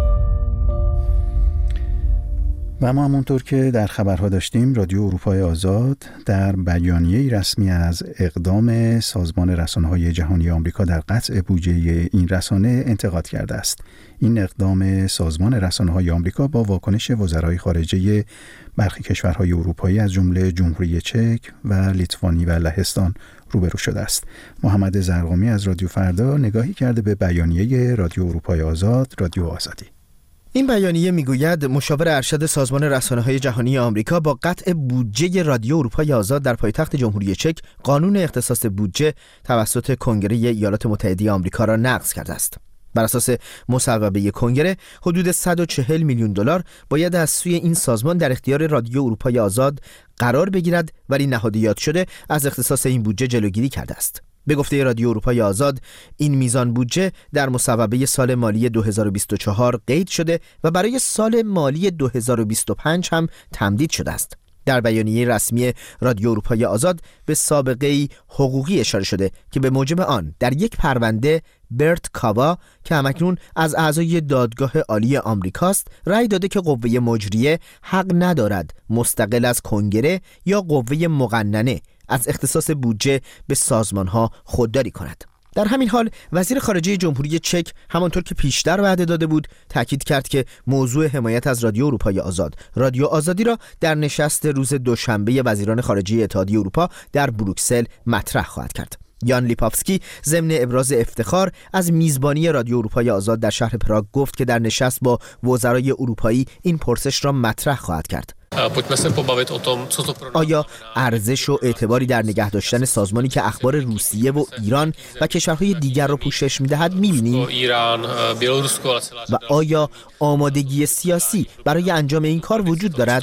و ما همونطور که در خبرها داشتیم، رادیو اروپای آزاد در بیانیه‌ای رسمی از اقدام سازمان رسانه‌های جهانی آمریکا در قطع بودجه این رسانه انتقاد کرده است. این اقدام سازمان رسانه‌های آمریکا با واکنش وزرای خارجه برخی کشورهای اروپایی از جمله جمهوری چک و لیتوانی و لهستان روبرو شده است. محمد زرقامی از رادیو فردا نگاهی کرده به بیانیه رادیو اروپای آزاد، رادیو آزادی. این بیانیه میگوید مشاور ارشد سازمان رسانه‌های جهانی آمریکا با قطع بودجه رادیو اروپای آزاد در پایتخت جمهوری چک قانون اختصاص بودجه توسط کنگره ایالات متحده آمریکا را نقض کرده است. بر اساس مصوبه کنگره حدود صد و چهل میلیون دلار باید از سوی این سازمان در اختیار رادیو اروپای آزاد قرار بگیرد، ولی نهادینه‌ای شده از اختصاص این بودجه جلوگیری کرده است. به گفته رادیو اروپای آزاد، این میزان بودجه در مصوبه سال مالی دو هزار و بیست و چهار قید شده و برای سال مالی دو هزار و بیست و پنج هم تمدید شده است. در بیانیه رسمی رادیو اروپای آزاد به سابقه حقوقی اشاره شده که به موجب آن در یک پرونده برت کاوا که همکنون از اعضای دادگاه عالی آمریکاست رأی داده که قوه مجریه حق ندارد مستقل از کنگره یا قوه مقننه از اختصاص بودجه به سازمانها خودداری کند. در همین حال وزیر خارجه جمهوری چک همانطور که پیشتر وعده داده بود تاکید کرد که موضوع حمایت از رادیو اروپای آزاد، رادیو آزادی را در نشست روز دوشنبه وزیران خارجه اتحادیه اروپا در بروکسل مطرح خواهد کرد. یان لیپافسکی ضمن ابراز افتخار از میزبانی رادیو اروپای آزاد در شهر پراگ گفت که در نشست با وزرای اروپایی این پرسش را مطرح خواهد کرد. آیا ارزش و اعتباری در نگه داشتن سازمانی که اخبار روسیه و ایران و کشورهای دیگر را پوشش می‌دهد می‌بینیم؟ و آیا آمادگی سیاسی برای انجام این کار وجود دارد؟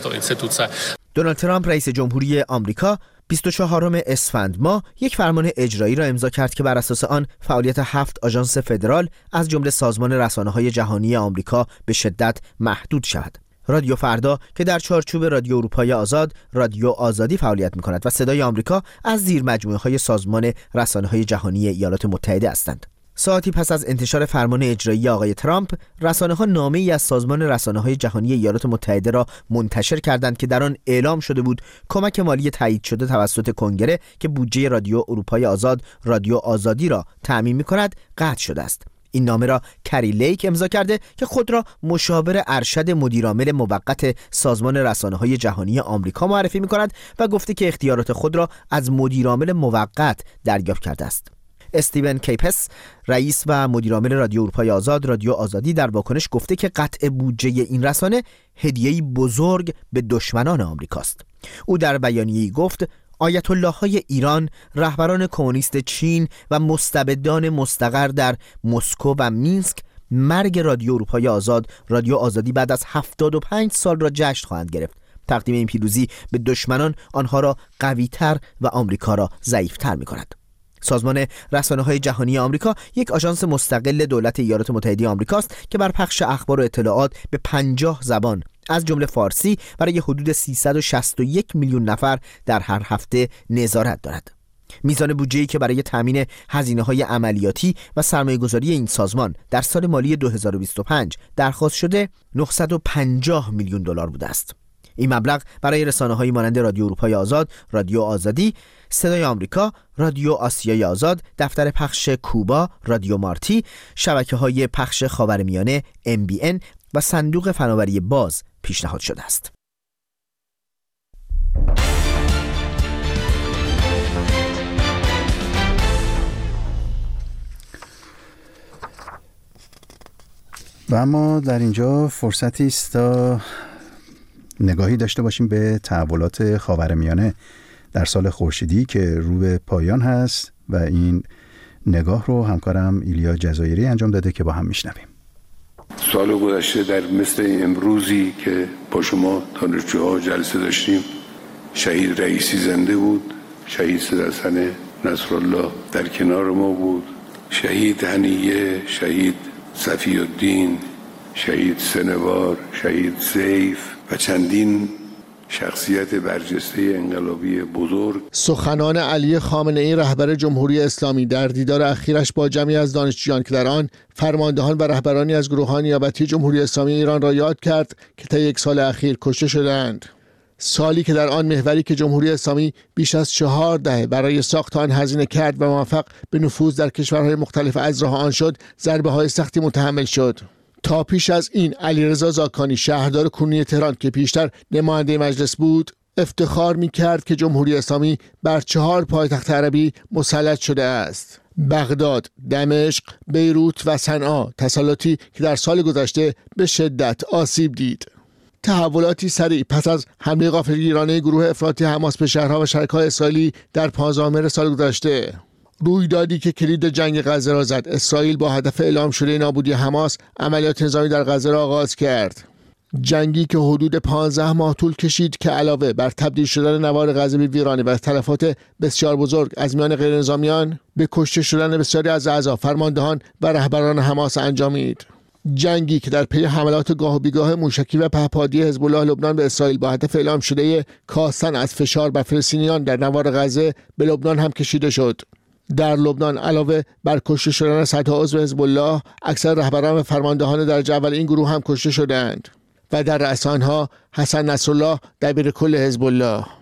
دونالد ترامپ رئیس جمهوری آمریکا بیست و چهارم اسفند ماه یک فرمان اجرایی را امضا کرد که بر اساس آن فعالیت هفت آژانس فدرال از جمله سازمان رسانه‌های جهانی آمریکا به شدت محدود شود. رادیو فردا که در چارچوب رادیو اروپای آزاد، رادیو آزادی فعالیت می‌کند و صدای آمریکا از زیر مجموعه‌های سازمان رسانه‌های جهانی ایالات متحده هستند. ساعتی پس از انتشار فرمان اجرایی آقای ترامپ، رسانه‌ها نامه‌ای از سازمان رسانه‌های جهانی ایالات متحده را منتشر کردند که در آن اعلام شده بود کمک مالی تایید شده توسط کنگره که بودجه رادیو اروپای آزاد، رادیو آزادی را تأمین می‌کند، قطع شده است. این نامه را کری لیک امضا کرده که خود را مشاور ارشد مدیرعامل موقت سازمان رسانه‌های جهانی آمریکا معرفی می‌کند و گفته که اختیارات خود را از مدیرعامل موقت دریافت کرده است. استیون کیپس رئیس و مدیرعامل رادیو اروپای آزاد، رادیو آزادی در واکنش گفته که قطع بودجه این رسانه هدیه‌ای بزرگ به دشمنان آمریکاست. او در بیانیه‌ای گفت آیت الله های ایران، رهبران کمونیست چین و مستبدان مستقر در مسکو و مینسک مرگ رادیو اروپای آزاد، رادیو آزادی بعد از هفتاد و پنج سال را جشن خواهند گرفت. تقدیم این پیروزی به دشمنان آنها را قوی‌تر و آمریکا را ضعیف‌تر می‌کند. سازمان رسانه‌های جهانی آمریکا یک آژانس مستقل دولت ایالات متحده آمریکاست که بر پخش اخبار و اطلاعات به پنجاه زبان از جمله فارسی برای حدود سیصد و شصت و یک میلیون نفر در هر هفته نظارت دارد. میزان بودجه‌ای که برای تامین هزینه‌های عملیاتی و سرمایه‌گذاری این سازمان در سال مالی دو هزار و بیست و پنج درخواست شده نهصد و پنجاه میلیون دلار بوده است. این مبلغ برای رسانه‌هایی مانند رادیو اروپای آزاد، رادیو آزادی، صدای آمریکا، رادیو آسیای آزاد، دفتر پخش کوبا، رادیو مارتی، شبکه‌های پخش خاورمیانه ام بی ان و صندوق فناوری باز پیشنهاد شده است. و اما در اینجا فرصتی است تا نگاهی داشته باشیم به تحولات خاورمیانه در سال خورشیدی که رو به پایان هست و این نگاه رو همکارم ایلیا جزایری انجام داده که با هم میشنویم. سال گذشته در مثل امروزی که با شما دانشجوها جلسه داشتیم، شهید رئیسی زنده بود، شهید سیدحسن نصرالله در کنار ما بود، شهید هنیه، شهید صفی الدین، شهید سنوار، شهید سیف و چندین شخصیت برجسته انقلابی بزرگ. سخنان علی خامنه‌ای رهبر جمهوری اسلامی در دیدار اخیرش با جمعی از دانشجویان که در آن فرماندهان و رهبرانی از گروه‌های نیابتی جمهوری اسلامی ایران را یاد کرد که طی یک سال اخیر کشته شدند. سالی که در آن محوری که جمهوری اسلامی بیش از چهار دهه برای ساخت آن هزینه کرد و موفق به نفوذ در کشورهای مختلف از راه آن شد، ضربه‌های سختی متحمل شد. تا پیش از این علیرضا زاکانی شهردار کنونی تهران که پیشتر نماینده مجلس بود، افتخار می‌کرد که جمهوری اسلامی بر چهار پایتخت عربی مسلط شده است: بغداد، دمشق، بیروت و صنعا، تسلطی که در سال گذشته به شدت آسیب دید. تحولاتی سریع پس از حمله غافلگیرانه گروه افراطی حماس به شهرها و شرکای اسرائیلی در پانزدهم مهر سال گذشته، رویدادی که کلید جنگ غزه را زد. اسرائیل با هدف اعلام شده نابودی حماس عملیات نظامی در غزه را آغاز کرد. جنگی که حدود پانزده ماه طول کشید که علاوه بر تبدیل شدن نوار غزه به ویرانه و تلفات بسیار بزرگ از میان غیر نظامیان، به کشته شدن بسیاری از اعضا، فرماندهان و رهبران حماس انجامید. جنگی که در پی حملات گاه و بیگاه موشکی و پهپادی حزب الله لبنان به اسرائیل با هدف اعلام شده کاستن از فشار بر فلسطینیان در نوار غزه به لبنان هم کشیده شد. در لبنان علاوه بر کشته شدن صدها عضو حزب الله، اکثر رهبران و فرماندهان درجه اول این گروه هم کشته شدند و در رأس آنها حسن نصرالله دبیر کل حزب الله.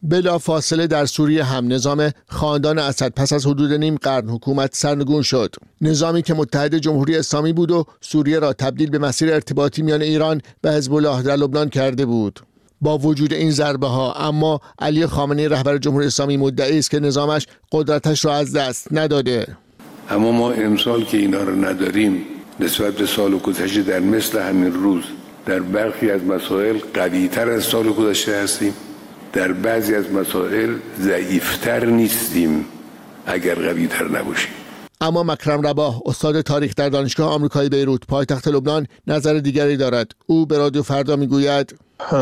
بلا فاصله در سوریه هم نظام خاندان اسد پس از حدود نیم قرن حکومت سرنگون شد. نظامی که متحد جمهوری اسلامی بود و سوریه را تبدیل به مسیر ارتباطی میان ایران و حزب الله در لبنان کرده بود. با وجود این ضربه ها اما علی خامنه‌ای رهبر جمهوری اسلامی مدعی است که نظامش قدرتش را از دست نداده. اما ما امسال که اینا رو نداریم نسبت به سال گذشته در مثل همین روز در برخی از مسائل قوی‌تر از سال گذشته هستیم، در بعضی از مسائل ضعیفتر نیستیم اگر قوی‌تر نباشیم. اما مکرم رباح استاد تاریخ در دانشگاه آمریکایی بیروت پایتخت لبنان نظر دیگری دارد. او به رادیو فردا میگوید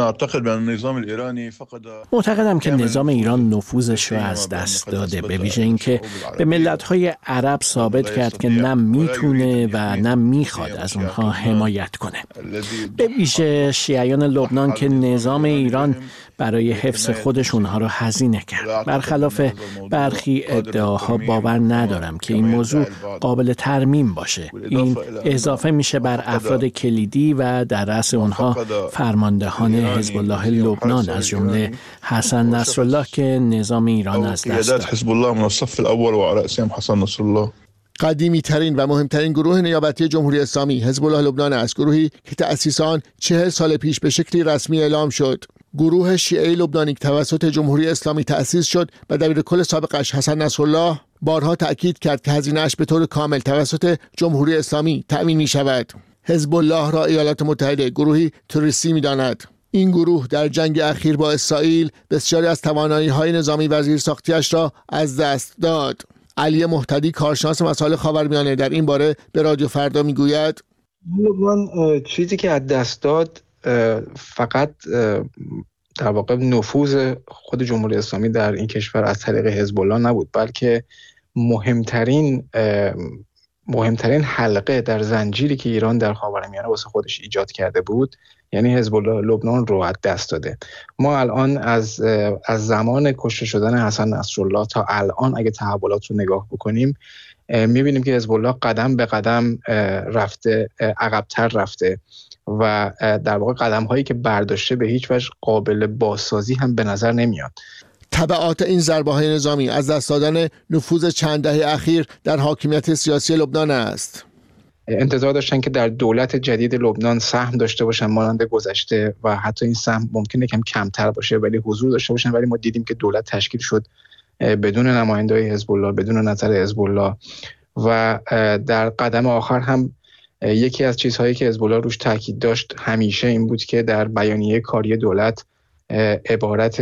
معتقدم که نظام ایران نفوذش را از دست داده، به ویژه اینکه به ملت‌های عرب ثابت کرد که نه میتونه و نه میخواد از اونها حمایت کنه. به ویژه شیعیان لبنان که نظام ایران برای حفظ خودش اونها رو هزینه کرد. برخلاف برخی ادعاها باور ندارم که این موضوع قابل ترمیم باشه. این اضافه میشه بر افراد کلیدی و در رأس اونها فرماندهان حزب الله لبنان از جمله حسن نصرالله که نظام ایران از دست داد. حزب الله من الصف الاول و علی رأسهم حسن نصرالله. قدیمی ترین و مهمترین گروه نیابتی جمهوری اسلامی حزب الله لبنان است، گروهی که تأسیس آن چهل سال پیش به شکلی رسمی اعلام شد. گروه شیعه لبنانی که توسط جمهوری اسلامی تأسیس شد و دبیرکل سابقش حسن نصرالله بارها تأکید کرد که هزینه‌اش به طور کامل توسط جمهوری اسلامی تأمین می شود. حزب الله را ایالات متحده گروهی تروریستی می‌داند. این گروه در جنگ اخیر با اسرائیل بسیاری از توانایی‌های نظامی و زیرساختی‌اش را از دست داد. علی مهتدی کارشناس مسائل خاورمیانه در این باره به رادیو فردا میگوید من چیزی که از دست داد فقط در واقع نفوذ خود جمهوری اسلامی در این کشور از طریق حزب الله نبود، بلکه مهمترین مهمترین حلقه در زنجیری که ایران در خاورمیانه واسه خودش ایجاد کرده بود، یعنی حزب الله لبنان رو از دست داده. ما الان از از زمان کشته شدن حسن نصرالله تا الان اگه تحولات رو نگاه بکنیم میبینیم که حزب الله قدم به قدم رفته، عقب‌تر رفته و در واقع قدم هایی که برداشته به هیچ وجه قابل بازسازی هم به نظر نمیاد. تبعات این ضربه‌های نظامی از دست دادن نفوذ چند دهه اخیر در حاکمیت سیاسی لبنان است. انتظار داشتن که در دولت جدید لبنان سهم داشته باشن مانند گذشته و حتی این سهم ممکنه کم کمتر باشه ولی حضور داشته باشن، ولی ما دیدیم که دولت تشکیل شد بدون نماینده‌های حزب الله، بدون نظر حزب الله و در قدم آخر هم یکی از چیزهایی که حزب الله روش تاکید داشت همیشه این بود که در بیانیه کاری دولت عبارت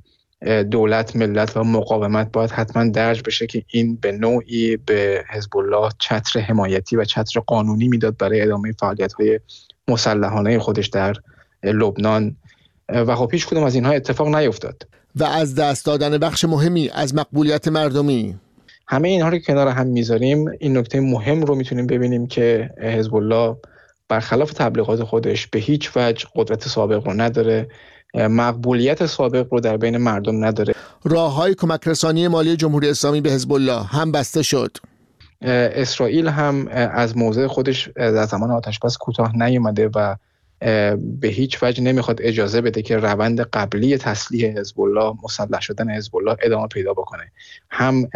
دولت، ملت و مقاومت باید حتما درج بشه که این به نوعی به حزب الله چتر حمایتی و چتر قانونی میداد برای ادامه فعالیت‌های مسلحانه خودش در لبنان و خب هیچ کدوم از اینها اتفاق نیفتاد و از دست دادن بخش مهمی از مقبولیت مردمی. همه اینها رو کنار هم میذاریم، این نکته مهم رو میتونیم ببینیم که حزب الله برخلاف تبلیغات خودش به هیچ وجه قدرت سابق رو نداره، مقبولیت سابق رو در بین مردم نداره. راه‌های کمک رسانی مالی جمهوری اسلامی به حزب الله هم بسته شد. اسرائیل هم از موضع خودش در زمان آتش‌بس کوتاه نیامده و به هیچ وجه نمیخواد اجازه بده که روند قبلی تسلیح حزب الله، مسلح شدن حزب الله ادامه پیدا بکنه. هم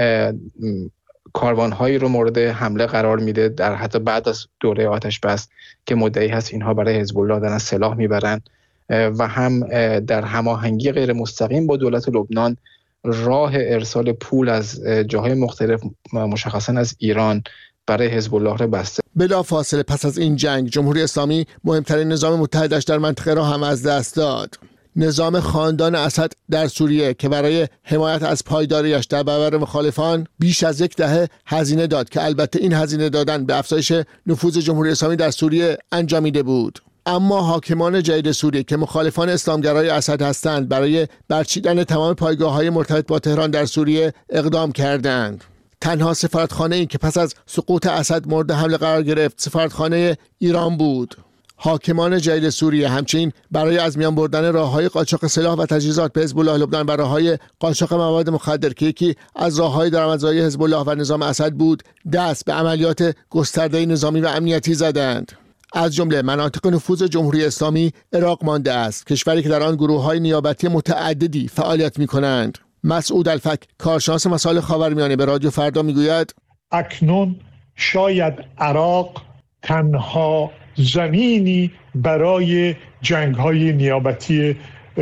کاروان‌هایی رو مورد حمله قرار میده در حتی بعد از دوره آتش‌بس که مدعی هست اینها برای حزب الله دارن سلاح میبرن و هم در هماهنگی غیر مستقیم با دولت لبنان راه ارسال پول از جاهای مختلف مشخصا از ایران برای حزب الله را بسته. بلافاصله پس از این جنگ جمهوری اسلامی مهمترین نظام متحدش در منطقه را هم از دست داد. نظام خاندان اسد در سوریه که برای حمایت از پایداریش در برابر مخالفان بیش از یک دهه هزینه داد که البته این هزینه دادن به افزایش نفوذ جمهوری اسلامی در سوریه انجامیده بود. اما حاکمان جدید سوریه که مخالفان اسلامگرای اسد هستند برای برچیدن تمام پایگاه‌های مرتبط با تهران در سوریه اقدام کردند. تنها سفارتخانه‌ای که پس از سقوط اسد مورد حمله قرار گرفت سفارتخانه ایران بود. حاکمان جدید سوریه همچنین برای از میان بردن راه‌های قاچاق سلاح و تجهیزات به حزب الله لبنان و راه‌های قاچاق مواد مخدر که یکی از راه‌های درآمدزایی حزب الله و نظام اسد بود، دست به عملیات گسترده نظامی و امنیتی زدند. از جمله مناطق نفوذ جمهوری اسلامی عراق مانده است، کشوری که در آن گروه‌های نیابتی متعددی فعالیت می‌کنند. مسعود الفک، کارشناس مسائل خاورمیانه، به رادیو فردا میگوید اکنون شاید عراق تنها زمینی برای جنگ‌های نیابتی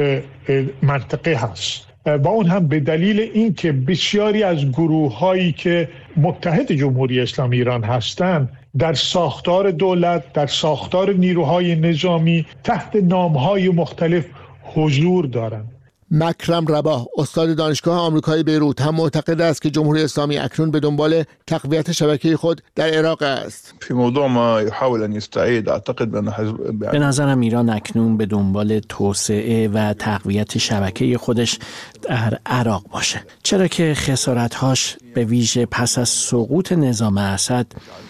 منطقه هست و اون هم به دلیل اینکه بسیاری از گروه‌هایی که متحد جمهوری اسلامی ایران هستند در ساختار دولت، در ساختار نیروهای نظامی تحت نام‌های مختلف حضور دارند. مکرم رباح، استاد دانشگاه آمریکایی بیروت، هم معتقد است که جمهوری اسلامی اکنون به دنبال تقویت شبکه خود در عراق است. فی موضوع ما يحاول ان يستعيد اعتقد بان حزب به نظرم ایران اکنون به دنبال توسعه و تقویت شبکه خودش در عراق باشه، چرا که خسارت‌هاش به ویژه پس از سقوط نظام اسد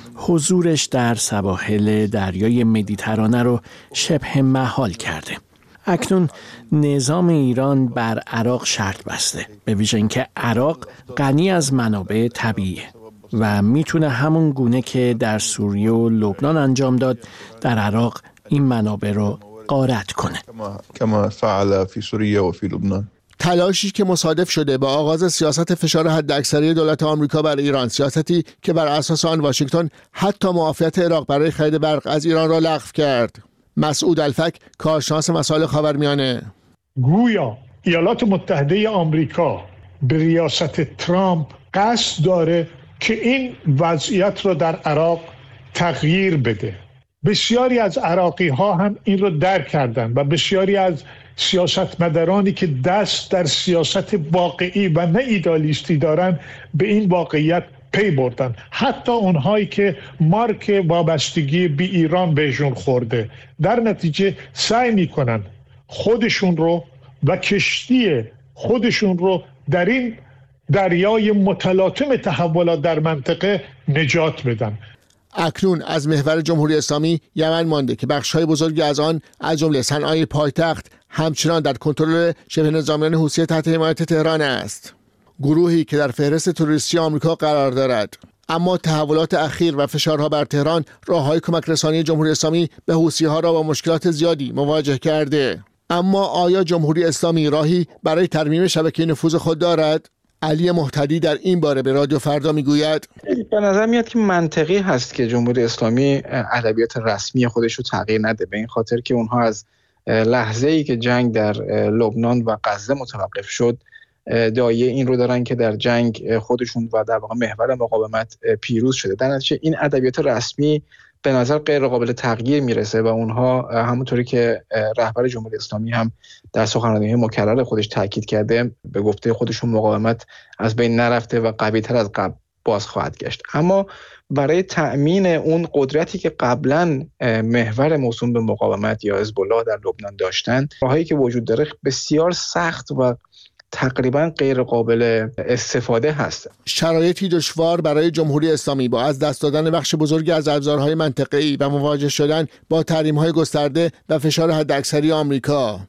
حضورش در سواحل دریای مدیترانه رو شبه محال کرده. اکنون نظام ایران بر عراق شرط بسته، به ویژه اینکه عراق غنی از منابع طبیعیه و میتونه همون گونه که در سوریه و لبنان انجام داد در عراق این منابع رو غارت کنه. كما فعل في سوریه و فی لبنان. تلاشی که مصادف شده با آغاز سیاست فشار حداکثری دولت آمریکا بر ایران، سیاستی که بر اساس آن واشنگتن حتی معافیت عراق برای خرید برق از ایران را لغو کرد. مسعود الفک، کارشناس مسائل خاورمیانه: گویا ایالات متحده آمریکا به ریاست ترامپ قصد داره که این وضعیت رو در عراق تغییر بده. بسیاری از عراقی ها هم این رو درک کردن و بسیاری از سیاستمدارانی که دست در سیاست واقعی و نه ایدالیستی دارن به این واقعیت پی بردن، حتی اونهایی که مارک وابستگی به ایران بهشون خورده. در نتیجه سعی میکنن خودشون رو و کشتی خودشون رو در این دریای متلاطم تحولات در منطقه نجات بدن. اکنون از محور جمهوری اسلامی یمن مانده که بخش‌های بزرگی از آن از جمله صنعای پایتخت همچنان در کنترل شبه نظامیان حوثی تحت حمایت تهران است، گروهی که در فهرست تروریستی آمریکا قرار دارد. اما تحولات اخیر و فشارها بر تهران راه‌های کمک رسانی جمهوری اسلامی به حوثی‌ها را با مشکلات زیادی مواجه کرده. اما آیا جمهوری اسلامی راهی برای ترمیم شبکه نفوذ خود دارد؟ علی محتدی در این باره به رادیو فردا میگوید به نظر میاد که منطقی هست که جمهوری اسلامی ادبیات رسمی خودش رو تغییر نده، به این خاطر که اونها از لحظه‌ای که جنگ در لبنان و غزه متوقف شد دایه این رو دارن که در جنگ خودشون و در واقع محور مقاومت پیروز شده. در نتیجه این ادبیات رسمی به نظر غیر قابل تغییر میرسه و اونها همونطوری که رهبر جمهوری اسلامی هم در سخنرانی‌های مکرر خودش تاکید کرده، به گفته خودشون مقاومت از بین نرفته و قوی‌تر از قبل باز خواهد گشت. اما برای تأمین اون قدرتی که قبلا محور موسوم به مقاومت یا حزب الله در لبنان داشتن، راهایی که وجود داره بسیار سخت و تقریبا غیر قابل استفاده هست. شرایطی دشوار برای جمهوری اسلامی با از دست دادن بخش بزرگی از ابزارهای منطقه‌ای و مواجه شدن با تحریم‌های گسترده و فشار حداکثری آمریکا.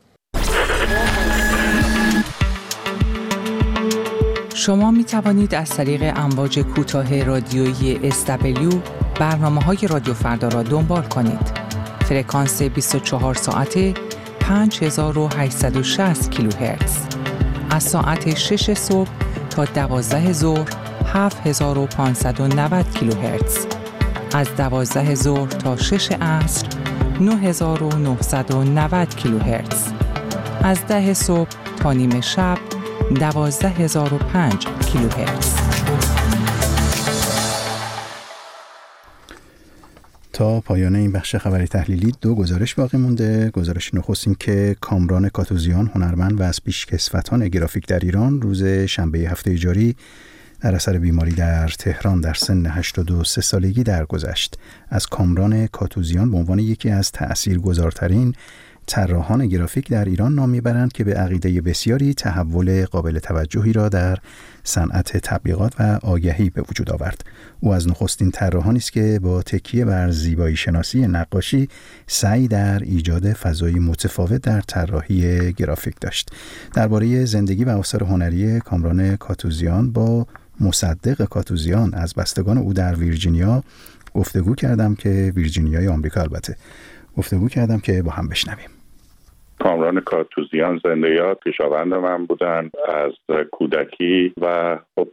شما می توانید از طریق امواج کوتاه رادیویی اس دبلیو برنامه‌های رادیو فردا را دنبال کنید. فرکانس بیست و چهار ساعته پنج هزار و هشتصد و شصت کیلوهرتز. از ساعت شش صبح تا دوازده ظهر هفت هزار و پانصد و نود کیلوهرتز. از دوازده ظهر تا شش عصر نه هزار و نهصد و نود کیلوهرتز. از ده صبح تا نیمه شب دوازده هزار و پنج کیلوهرتز. تا پایان این بخش خبری تحلیلی دو گزارش باقی مونده. گزارش نخست این که کامران کاتوزیان، هنرمند و از پیشکسوتان گرافیک در ایران، روز شنبه هفته جاری در اثر بیماری در تهران در سن هشتاد و سه سالگی درگذشت. از کامران کاتوزیان به عنوان یکی از تأثیرگذارترین طراحان گرافیک در ایران نام میبرند که به عقیده بسیاری تحول قابل توجهی را در صنعت تبلیغات و آگهی به وجود آورد. او از نخستین طراحانی است که با تکیه بر زیبایی شناسی نقاشی سعی در ایجاد فضایی متفاوت در طراحی گرافیک داشت. درباره زندگی و آثار هنری کامران کاتوزیان با مصدق کاتوزیان از بستگان او در ویرجینیا گفتگو کردم که ویرجینیای آمریکا البته گفتگو کردم که با هم بشنویم. کامران کارتوزیان زنده یاد خویشاوند من بودن از کودکی و خب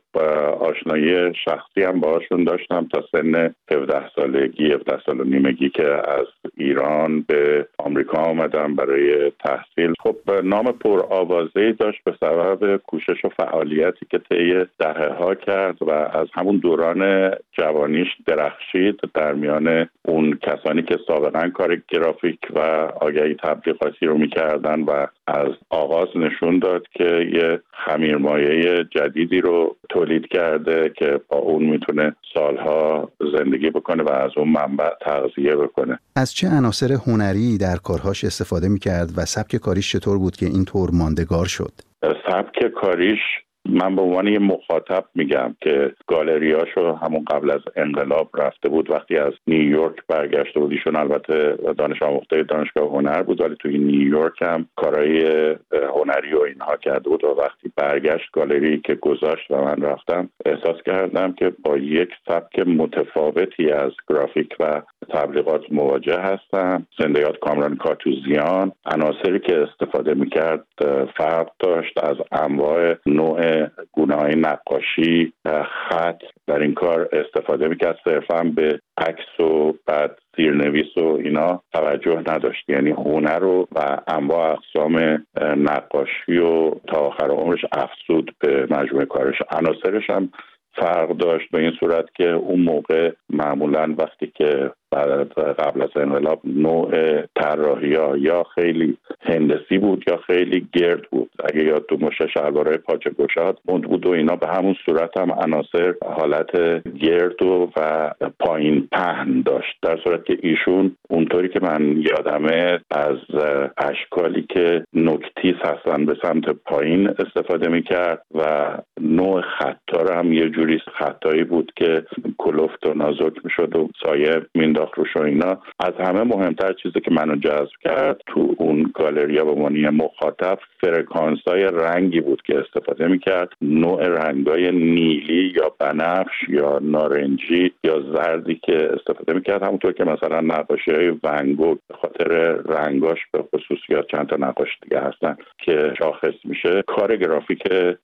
آشنایی شخصی هم باهاشون داشتم تا سن هفده سالگی هفده سال و نیمگی که از ایران به آمریکا آمدم برای تحصیل. خب نام پرآوازه‌ای داشت به سبب کوشش و فعالیتی که طی دهه‌ها کرد و از همون دوران جوانیش درخشید در میان اون کسانی که سابقا کار گرافیک و آگهی تبلیغاتی رو می‌کردن و از آغاز نشون داد که یه خمیرمایه جدیدی رو تولید کرده که با اون میتونه سالها زندگی بکنه و از اون منبع تغذیه بکنه. از چه عناصر هنری در کارهاش استفاده میکرد و سبک کاریش چطور بود که اینطور ماندگار شد؟ سبک کاریش من به عنوان یه مخاطب میگم که گالریاشو همون قبل از انقلاب رفته بود. وقتی از نیویورک برگشته بود، ایشون البته دانش آموخته دانشگاه هنر بود ولی توی نیویورک هم کارهای هنری و اینها کرده بود و وقتی برگشت گالری که گذاشت و من رفتم احساس کردم که با یک سبک متفاوتی از گرافیک و تبلیغات مواجه هستم. زنده یاد کامران کارتوزیان عناصری که استفاده میکرد فرق داشت از انواع نوع گونه‌های نقاشی، خط در این کار استفاده میکرد. صرفا به عکس و بعد زیرنویس و اینا توجه نداشت، یعنی هنر رو و انواع اقسام نقاشی و تا آخر عمرش افزود به مجموعه کارش. عناصرش هم فرق داشت به این صورت که اون موقع معمولاً وقتی که بعد قبل از انقلاب نوع طراحی‌ها یا خیلی هندسی بود یا خیلی گرد بود. اگه یاد تو مشه شلوارهای پاچه گشاد مند بود و اینا به همون صورت هم عناصر حالت گرد و, و پایین پهن داشت، در صورت که ایشون اونطوری که من یادمه از اشکالی که نوکتیز هستن به سمت پایین استفاده میکرد و نوع خطا هم یه جوری خطایی بود که کلفت و نازک میشد و سایه مینداخت روش و اینا. از همه مهمتر چیزی که منو جذب کرد تو اون گالریا به عنوان مخاطب فرکانس‌های رنگی بود که استفاده میکرد. نوع رنگای نیلی یا بنفش یا نارنجی یا زردی که استفاده میکرد، همونطور که مثلا نقاشی‌های ون گوگ به خاطر رنگاش به خصوصیات چند تا نقاش دیگه هستن که شاخص میشه. کار گرافیک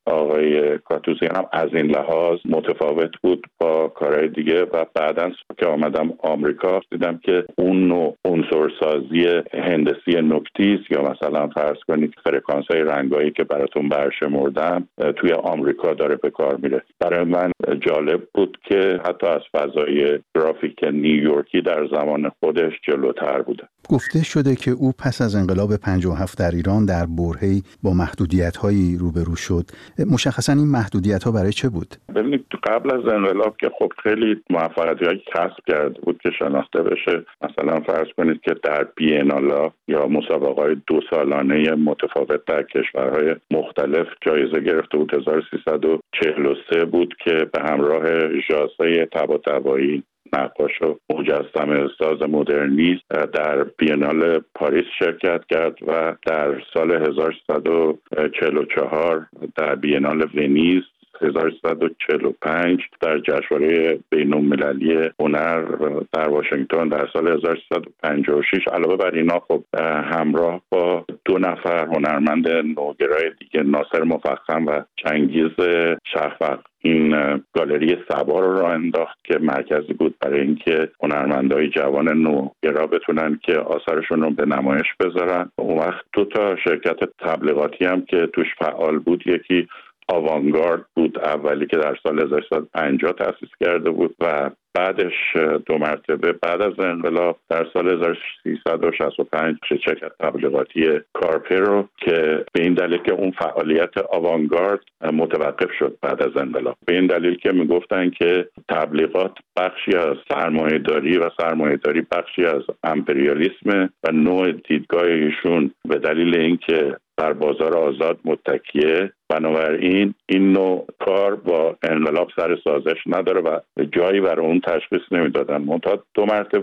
آقای کارتوزیان هم از این لحاظ متفاوت بود با کارهای دیگه و بعداً که آمدم آمریکا دیدم که اون نوع عنصرسازی هندسی نوکتیز یا مثلا فرض کنید فرکانس‌های رنگایی که براتون برشمردم توی آمریکا داره به کار میره. برای من جالب بود که حتی از فضای گرافیک نیویورکی در زمان خودش جلوتر بوده. گفته شده که او پس از انقلاب پنجاه و هفت در ایران در برهه‌ای با محدودیت‌هایی روبرو شد. مشخصاً این محدودیت‌ها برای چه بود؟ ببینید قبل از انقلاب که خب خیلی موفقیت‌هایی کسب کرده بود که شناخته بشه. مثلا فرض کنید که در بینالا یا مسابقه‌های دو سالانه متفاوت در کشورهای مختلف جایزه گرفته بود. هزار و سیصد و چهل و سه بود که به همراه ژاسه طباطبایی نقاش و مجسمه ساز مدرنیست در بینال پاریس شرکت کرد و در سال هزار و سیصد و چهل و چهار در بینال ونیز، هزار و سیصد و چهل و پنج در جشنواره بین‌المللی هنر در واشنگتن در سال هزار و سیصد و پنجاه و شش. علاوه بر اینا خب همراه با دو نفر هنرمند نوگرای دیگه، ناصر مفخم و چنگیز شفق، این گالری سبا رو راه انداخت که مرکزی بود برای اینکه هنرمندای جوان نوگرا بتونن که آثارشون رو به نمایش بذارن. اون وقت دو تا شرکت تبلیغاتی هم که توش فعال بود، یکی آوانگارد بود اولی که در سال هزار و سیصد و پنجاه تأسیس کرده بود و بعدش دو مرتبه بعد از انقلاب در سال هزار و سیصد و شصت و پنج شرکت تبلیغاتی کارپرو که به این دلیل که اون فعالیت آوانگارد متوقف شد بعد از انقلاب، به این دلیل که میگفتن که تبلیغات بخشی از سرمایه‌داری و سرمایه‌داری بخشی از امپریالیسم و نوع دیدگاه ایشون به دلیل اینکه بر بازار آزاد متکیه، بنابراین این نوع کار با انقلاب سر سازش نداره و جایی برای اون تشخیص نمیدادن. منتها دو مرتبه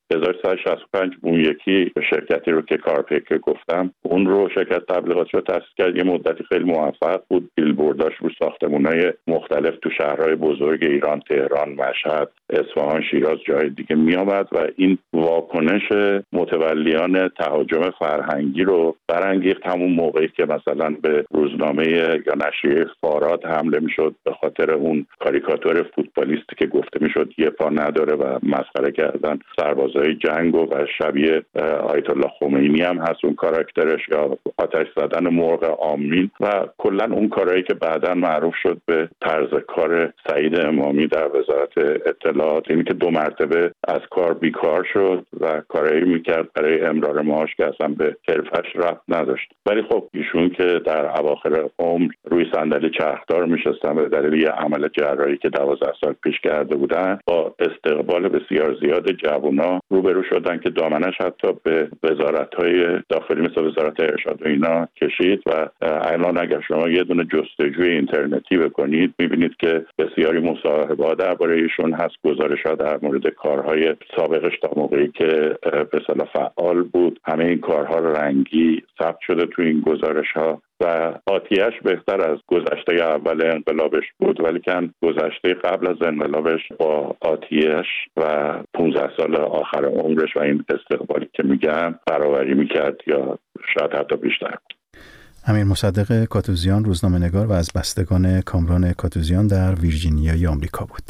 هزار و سیصد و شصت و پنج اون یکی شرکتی رو که کارپیکر گفتم اون رو شرکت تبلیغاتی رو تأسیس کرد. یه مدتی خیلی موفق بود، بیلبورداش رو ساختمان‌های مختلف تو شهرهای بزرگ ایران، تهران، مشهد، اصفهان، شیراز، جای دیگه می آمد و این واکنش متولیان تهاجم فرهنگی رو برانگیخت. همون موقعی که مثلا به روزنامه یا نشریه فاراد حمله میشد به خاطر اون کاریکاتور فوتبالیستی که گفته میشد یه پا نداره و مسخره کردن سربازای جنگ و شبیه آیت الله خمینی هم هست اون کاراکترش، یا آتش زدن مرغ آمین و کلا اون کارهایی که بعداً معروف شد به طرز کار سعید امامی در وزارت اطلاعات، اینی که دو مرتبه از کار بیکار شد و کارایی میکرد برای امرار معاش که اصلا به حرفش ربط نداشت. ولی خب ایشون که در اواخر عمر روی صندلی چرخدار میشستن به دلیل یه عمل جراحی که دوازده سال پیش کرده بودن، با استقبال بسیار زیاد جوونا روبرو شدن که دامنش حتی به وزارت‌های داخلی مثل وزارت ارشاد و اینا کشید و الان اگر شما یه دونه جستجوی اینترنتی بکنید میبینید که بسیاری مصاحبه‌ها درباره ایشون هست، گزارش‌ها در مورد کارهای سابقش تا موقعی که به اصطلاح فعال بود. همه این کارها رنگی ثبت شده تو این گزارش‌ها و آتیش بهتر از گذشته اول انقلابش بود، ولی کن گذشته قبل از انقلابش با آتیش و پانزده سال آخر عمرش و این استقبالی که میگم برابری میکرد یا شاید حتی بیشتر. امیر مصدق کاتوزیان، روزنامه‌نگار و از بستگان کامران کاتوزیان در ویرجینیای آمریکا بود.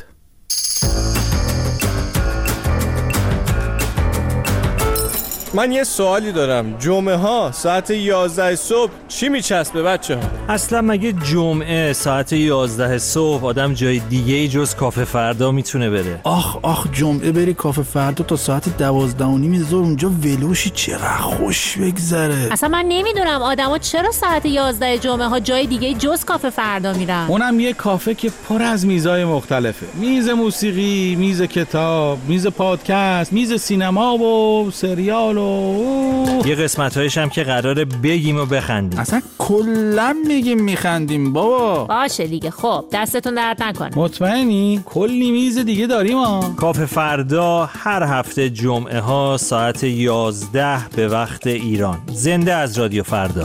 من یه سوالی دارم، جمعه ها ساعت یازده صبح چی میچسبه بچه ها؟ اصلا مگه جمعه ساعت یازده صبح آدم جای دیگه ای جز کافه فردا میتونه بره؟ آخ آخ جمعه بری کافه فردا تا ساعت دوازده و نیم ظهر اونجا ولوشی چقدر خوش بگذره. اصلا من نمیدونم آدما چرا ساعت یازده جمعه ها جای دیگه ای جز کافه فردا میرن. اونم یه کافه که پر از میزای مختلفه، میز موسیقی، میز کتاب، میز پادکست، میز سینما و سریال و یه قسمت‌هایش هم که قراره بگیم و بخندیم. اصلا کلا میگیم میخندیم بابا. باشه دیگه، خب دستتون درد نکنه. مطمئنی؟ کلی میز دیگه داریم ها. کافه فردا هر هفته جمعه ها ساعت یازده به وقت ایران. زنده از رادیو فردا.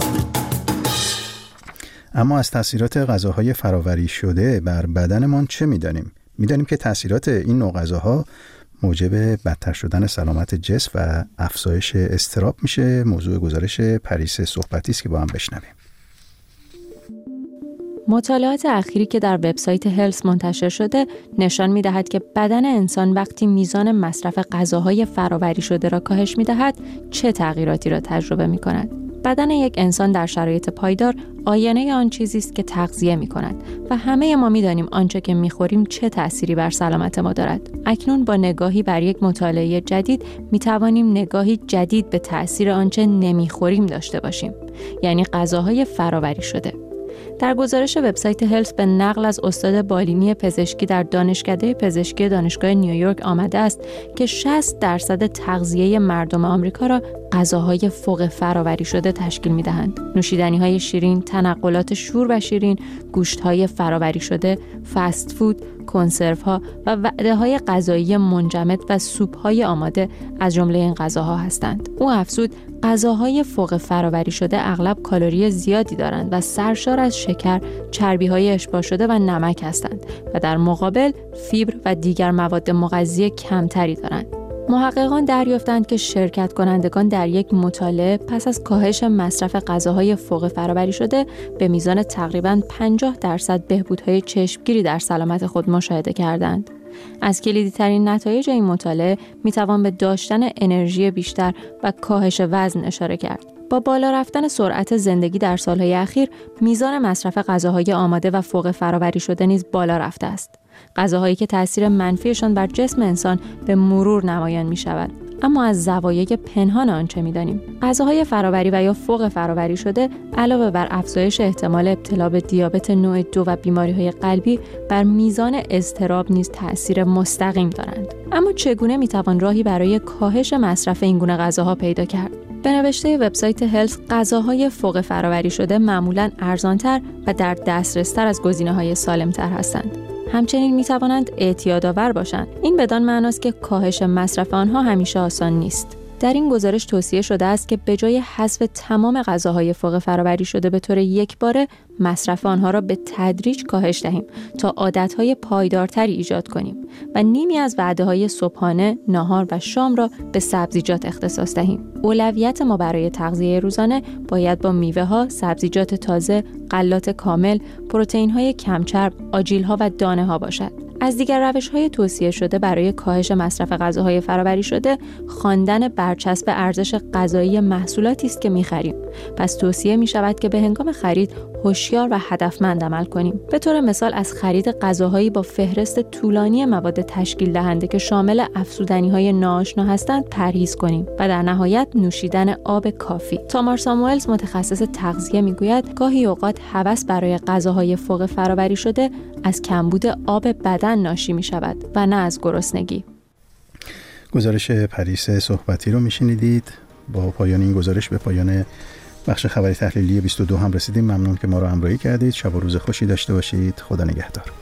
اما از تاثیرات غذاهای فراوری شده بر بدنمان چه میدانیم؟ میدانیم که تاثیرات این نوع غذاها موجب بدتر شدن سلامت جسم و افزایش اضطراب میشه. موضوع گزارش پریس صحبتی است که با هم بشنویم. مطالعات اخیری که در وبسایت هلس منتشر شده نشان می‌دهد که بدن انسان وقتی میزان مصرف غذاهای فراوری شده را کاهش می‌دهد چه تغییراتی را تجربه می‌کند. بدن یک انسان در شرایط پایدار آینه آن چیزی است که تغذیه می‌کند و همه ما می‌دانیم آنچه که می‌خوریم چه تأثیری بر سلامت ما دارد. اکنون با نگاهی بر یک مطالعه جدید می‌توانیم نگاهی جدید به تأثیر آنچه نمی‌خوریم داشته باشیم، یعنی غذاهای فراوری شده. در گزارش وبسایت هلس به نقل از استاد بالینی پزشکی در دانشکده پزشکی دانشگاه نیویورک آمده است که شصت درصد تغذیه مردم آمریکا را غذاهای فوق فراوری شده تشکیل می‌دهند. نوشیدنی‌های شیرین، تنقلات شور و شیرین، گوشت‌های فراوری شده، فست فود، کنسروها و وعده‌های غذایی منجمد و سوپ‌های آماده از جمله این غذاها هستند. او افزود غذاهای فوق فراوری شده اغلب کالری زیادی دارند و سرشار از شکر، چربی‌های اشباع شده و نمک هستند و در مقابل فیبر و دیگر مواد مغذی کمتری دارند. محققان دریافتند که شرکت کنندگان در یک مطالعه پس از کاهش مصرف غذاهای فوق فراوری شده به میزان تقریباً پنجاه درصد بهبودهای چشمگیری در سلامت خود مشاهده کردند. از کلیدی‌ترین نتایج این مطالعه میتوان به داشتن انرژی بیشتر و کاهش وزن اشاره کرد. با بالا رفتن سرعت زندگی در سالهای اخیر، میزان مصرف غذاهای آماده و فوق فراوری شده نیز بالا رفته است. غذاهایی که تأثیر منفیشان بر جسم انسان به مرور نمایان می شود. اما از زوایای پنهان آن چه می دانیم؟ غذاهای فراوری و یا فوق فراوری شده علاوه بر افزایش احتمال ابتلا به دیابت نوع دو و بیماری‌های قلبی بر میزان اضطراب نیز تأثیر مستقیم دارند. اما چگونه می توان راهی برای کاهش مصرف این گونه غذاها پیدا کرد؟ به نوشته وبسایت هلس، غذاهای فوق فراوری شده معمولاً ارزان‌تر و در دسترس‌تر از گزینه‌های سالم‌تر هستند. همچنین می‌توانند اعتیادآور باشند. این این بدان معناست که کاهش مصرف آنها همیشه آسان نیست. در این گزارش توصیه شده است که به جای حذف تمام غذاهای فوق فرآوری شده به طور یکباره، مصرف آنها را به تدریج کاهش دهیم تا عادتهای پایدارتری ایجاد کنیم و نیمی از وعده‌های صبحانه، ناهار و شام را به سبزیجات اختصاص دهیم. اولویت ما برای تغذیه روزانه باید با میوه‌ها، سبزیجات تازه، غلات کامل، پروتئین‌های کم‌چرب، آجیل‌ها و دانه‌ها باشد. از دیگر روش‌های توصیه شده برای کاهش مصرف غذاهای فرآوری شده، خواندن برچسب ارزش غذایی محصولاتی است که می‌خریم. پس توصیه می‌شود که به هنگام خرید هوشیار و هدفمند عمل کنیم. به طور مثال از خرید غذاهایی با فهرست طولانی مواد تشکیل دهنده که شامل افزودنی‌های ناآشنا هستند پرهیز کنیم و در نهایت نوشیدن آب کافی. تامار ساموئلز متخصص تغذیه می‌گوید گاهی اوقات هوس برای غذاهای فوق فرآوری شده از کمبود آب بدن ناشی می شود و نه از گرسنگی. گزارش پریس صحبتی رو میشنیدید. با پایان این گزارش به پایان بخش خبری تحلیلی بیست و دو هم رسیدیم. ممنون که ما رو همراهی کردید. شب و روز خوشی داشته باشید. خدا نگهدار.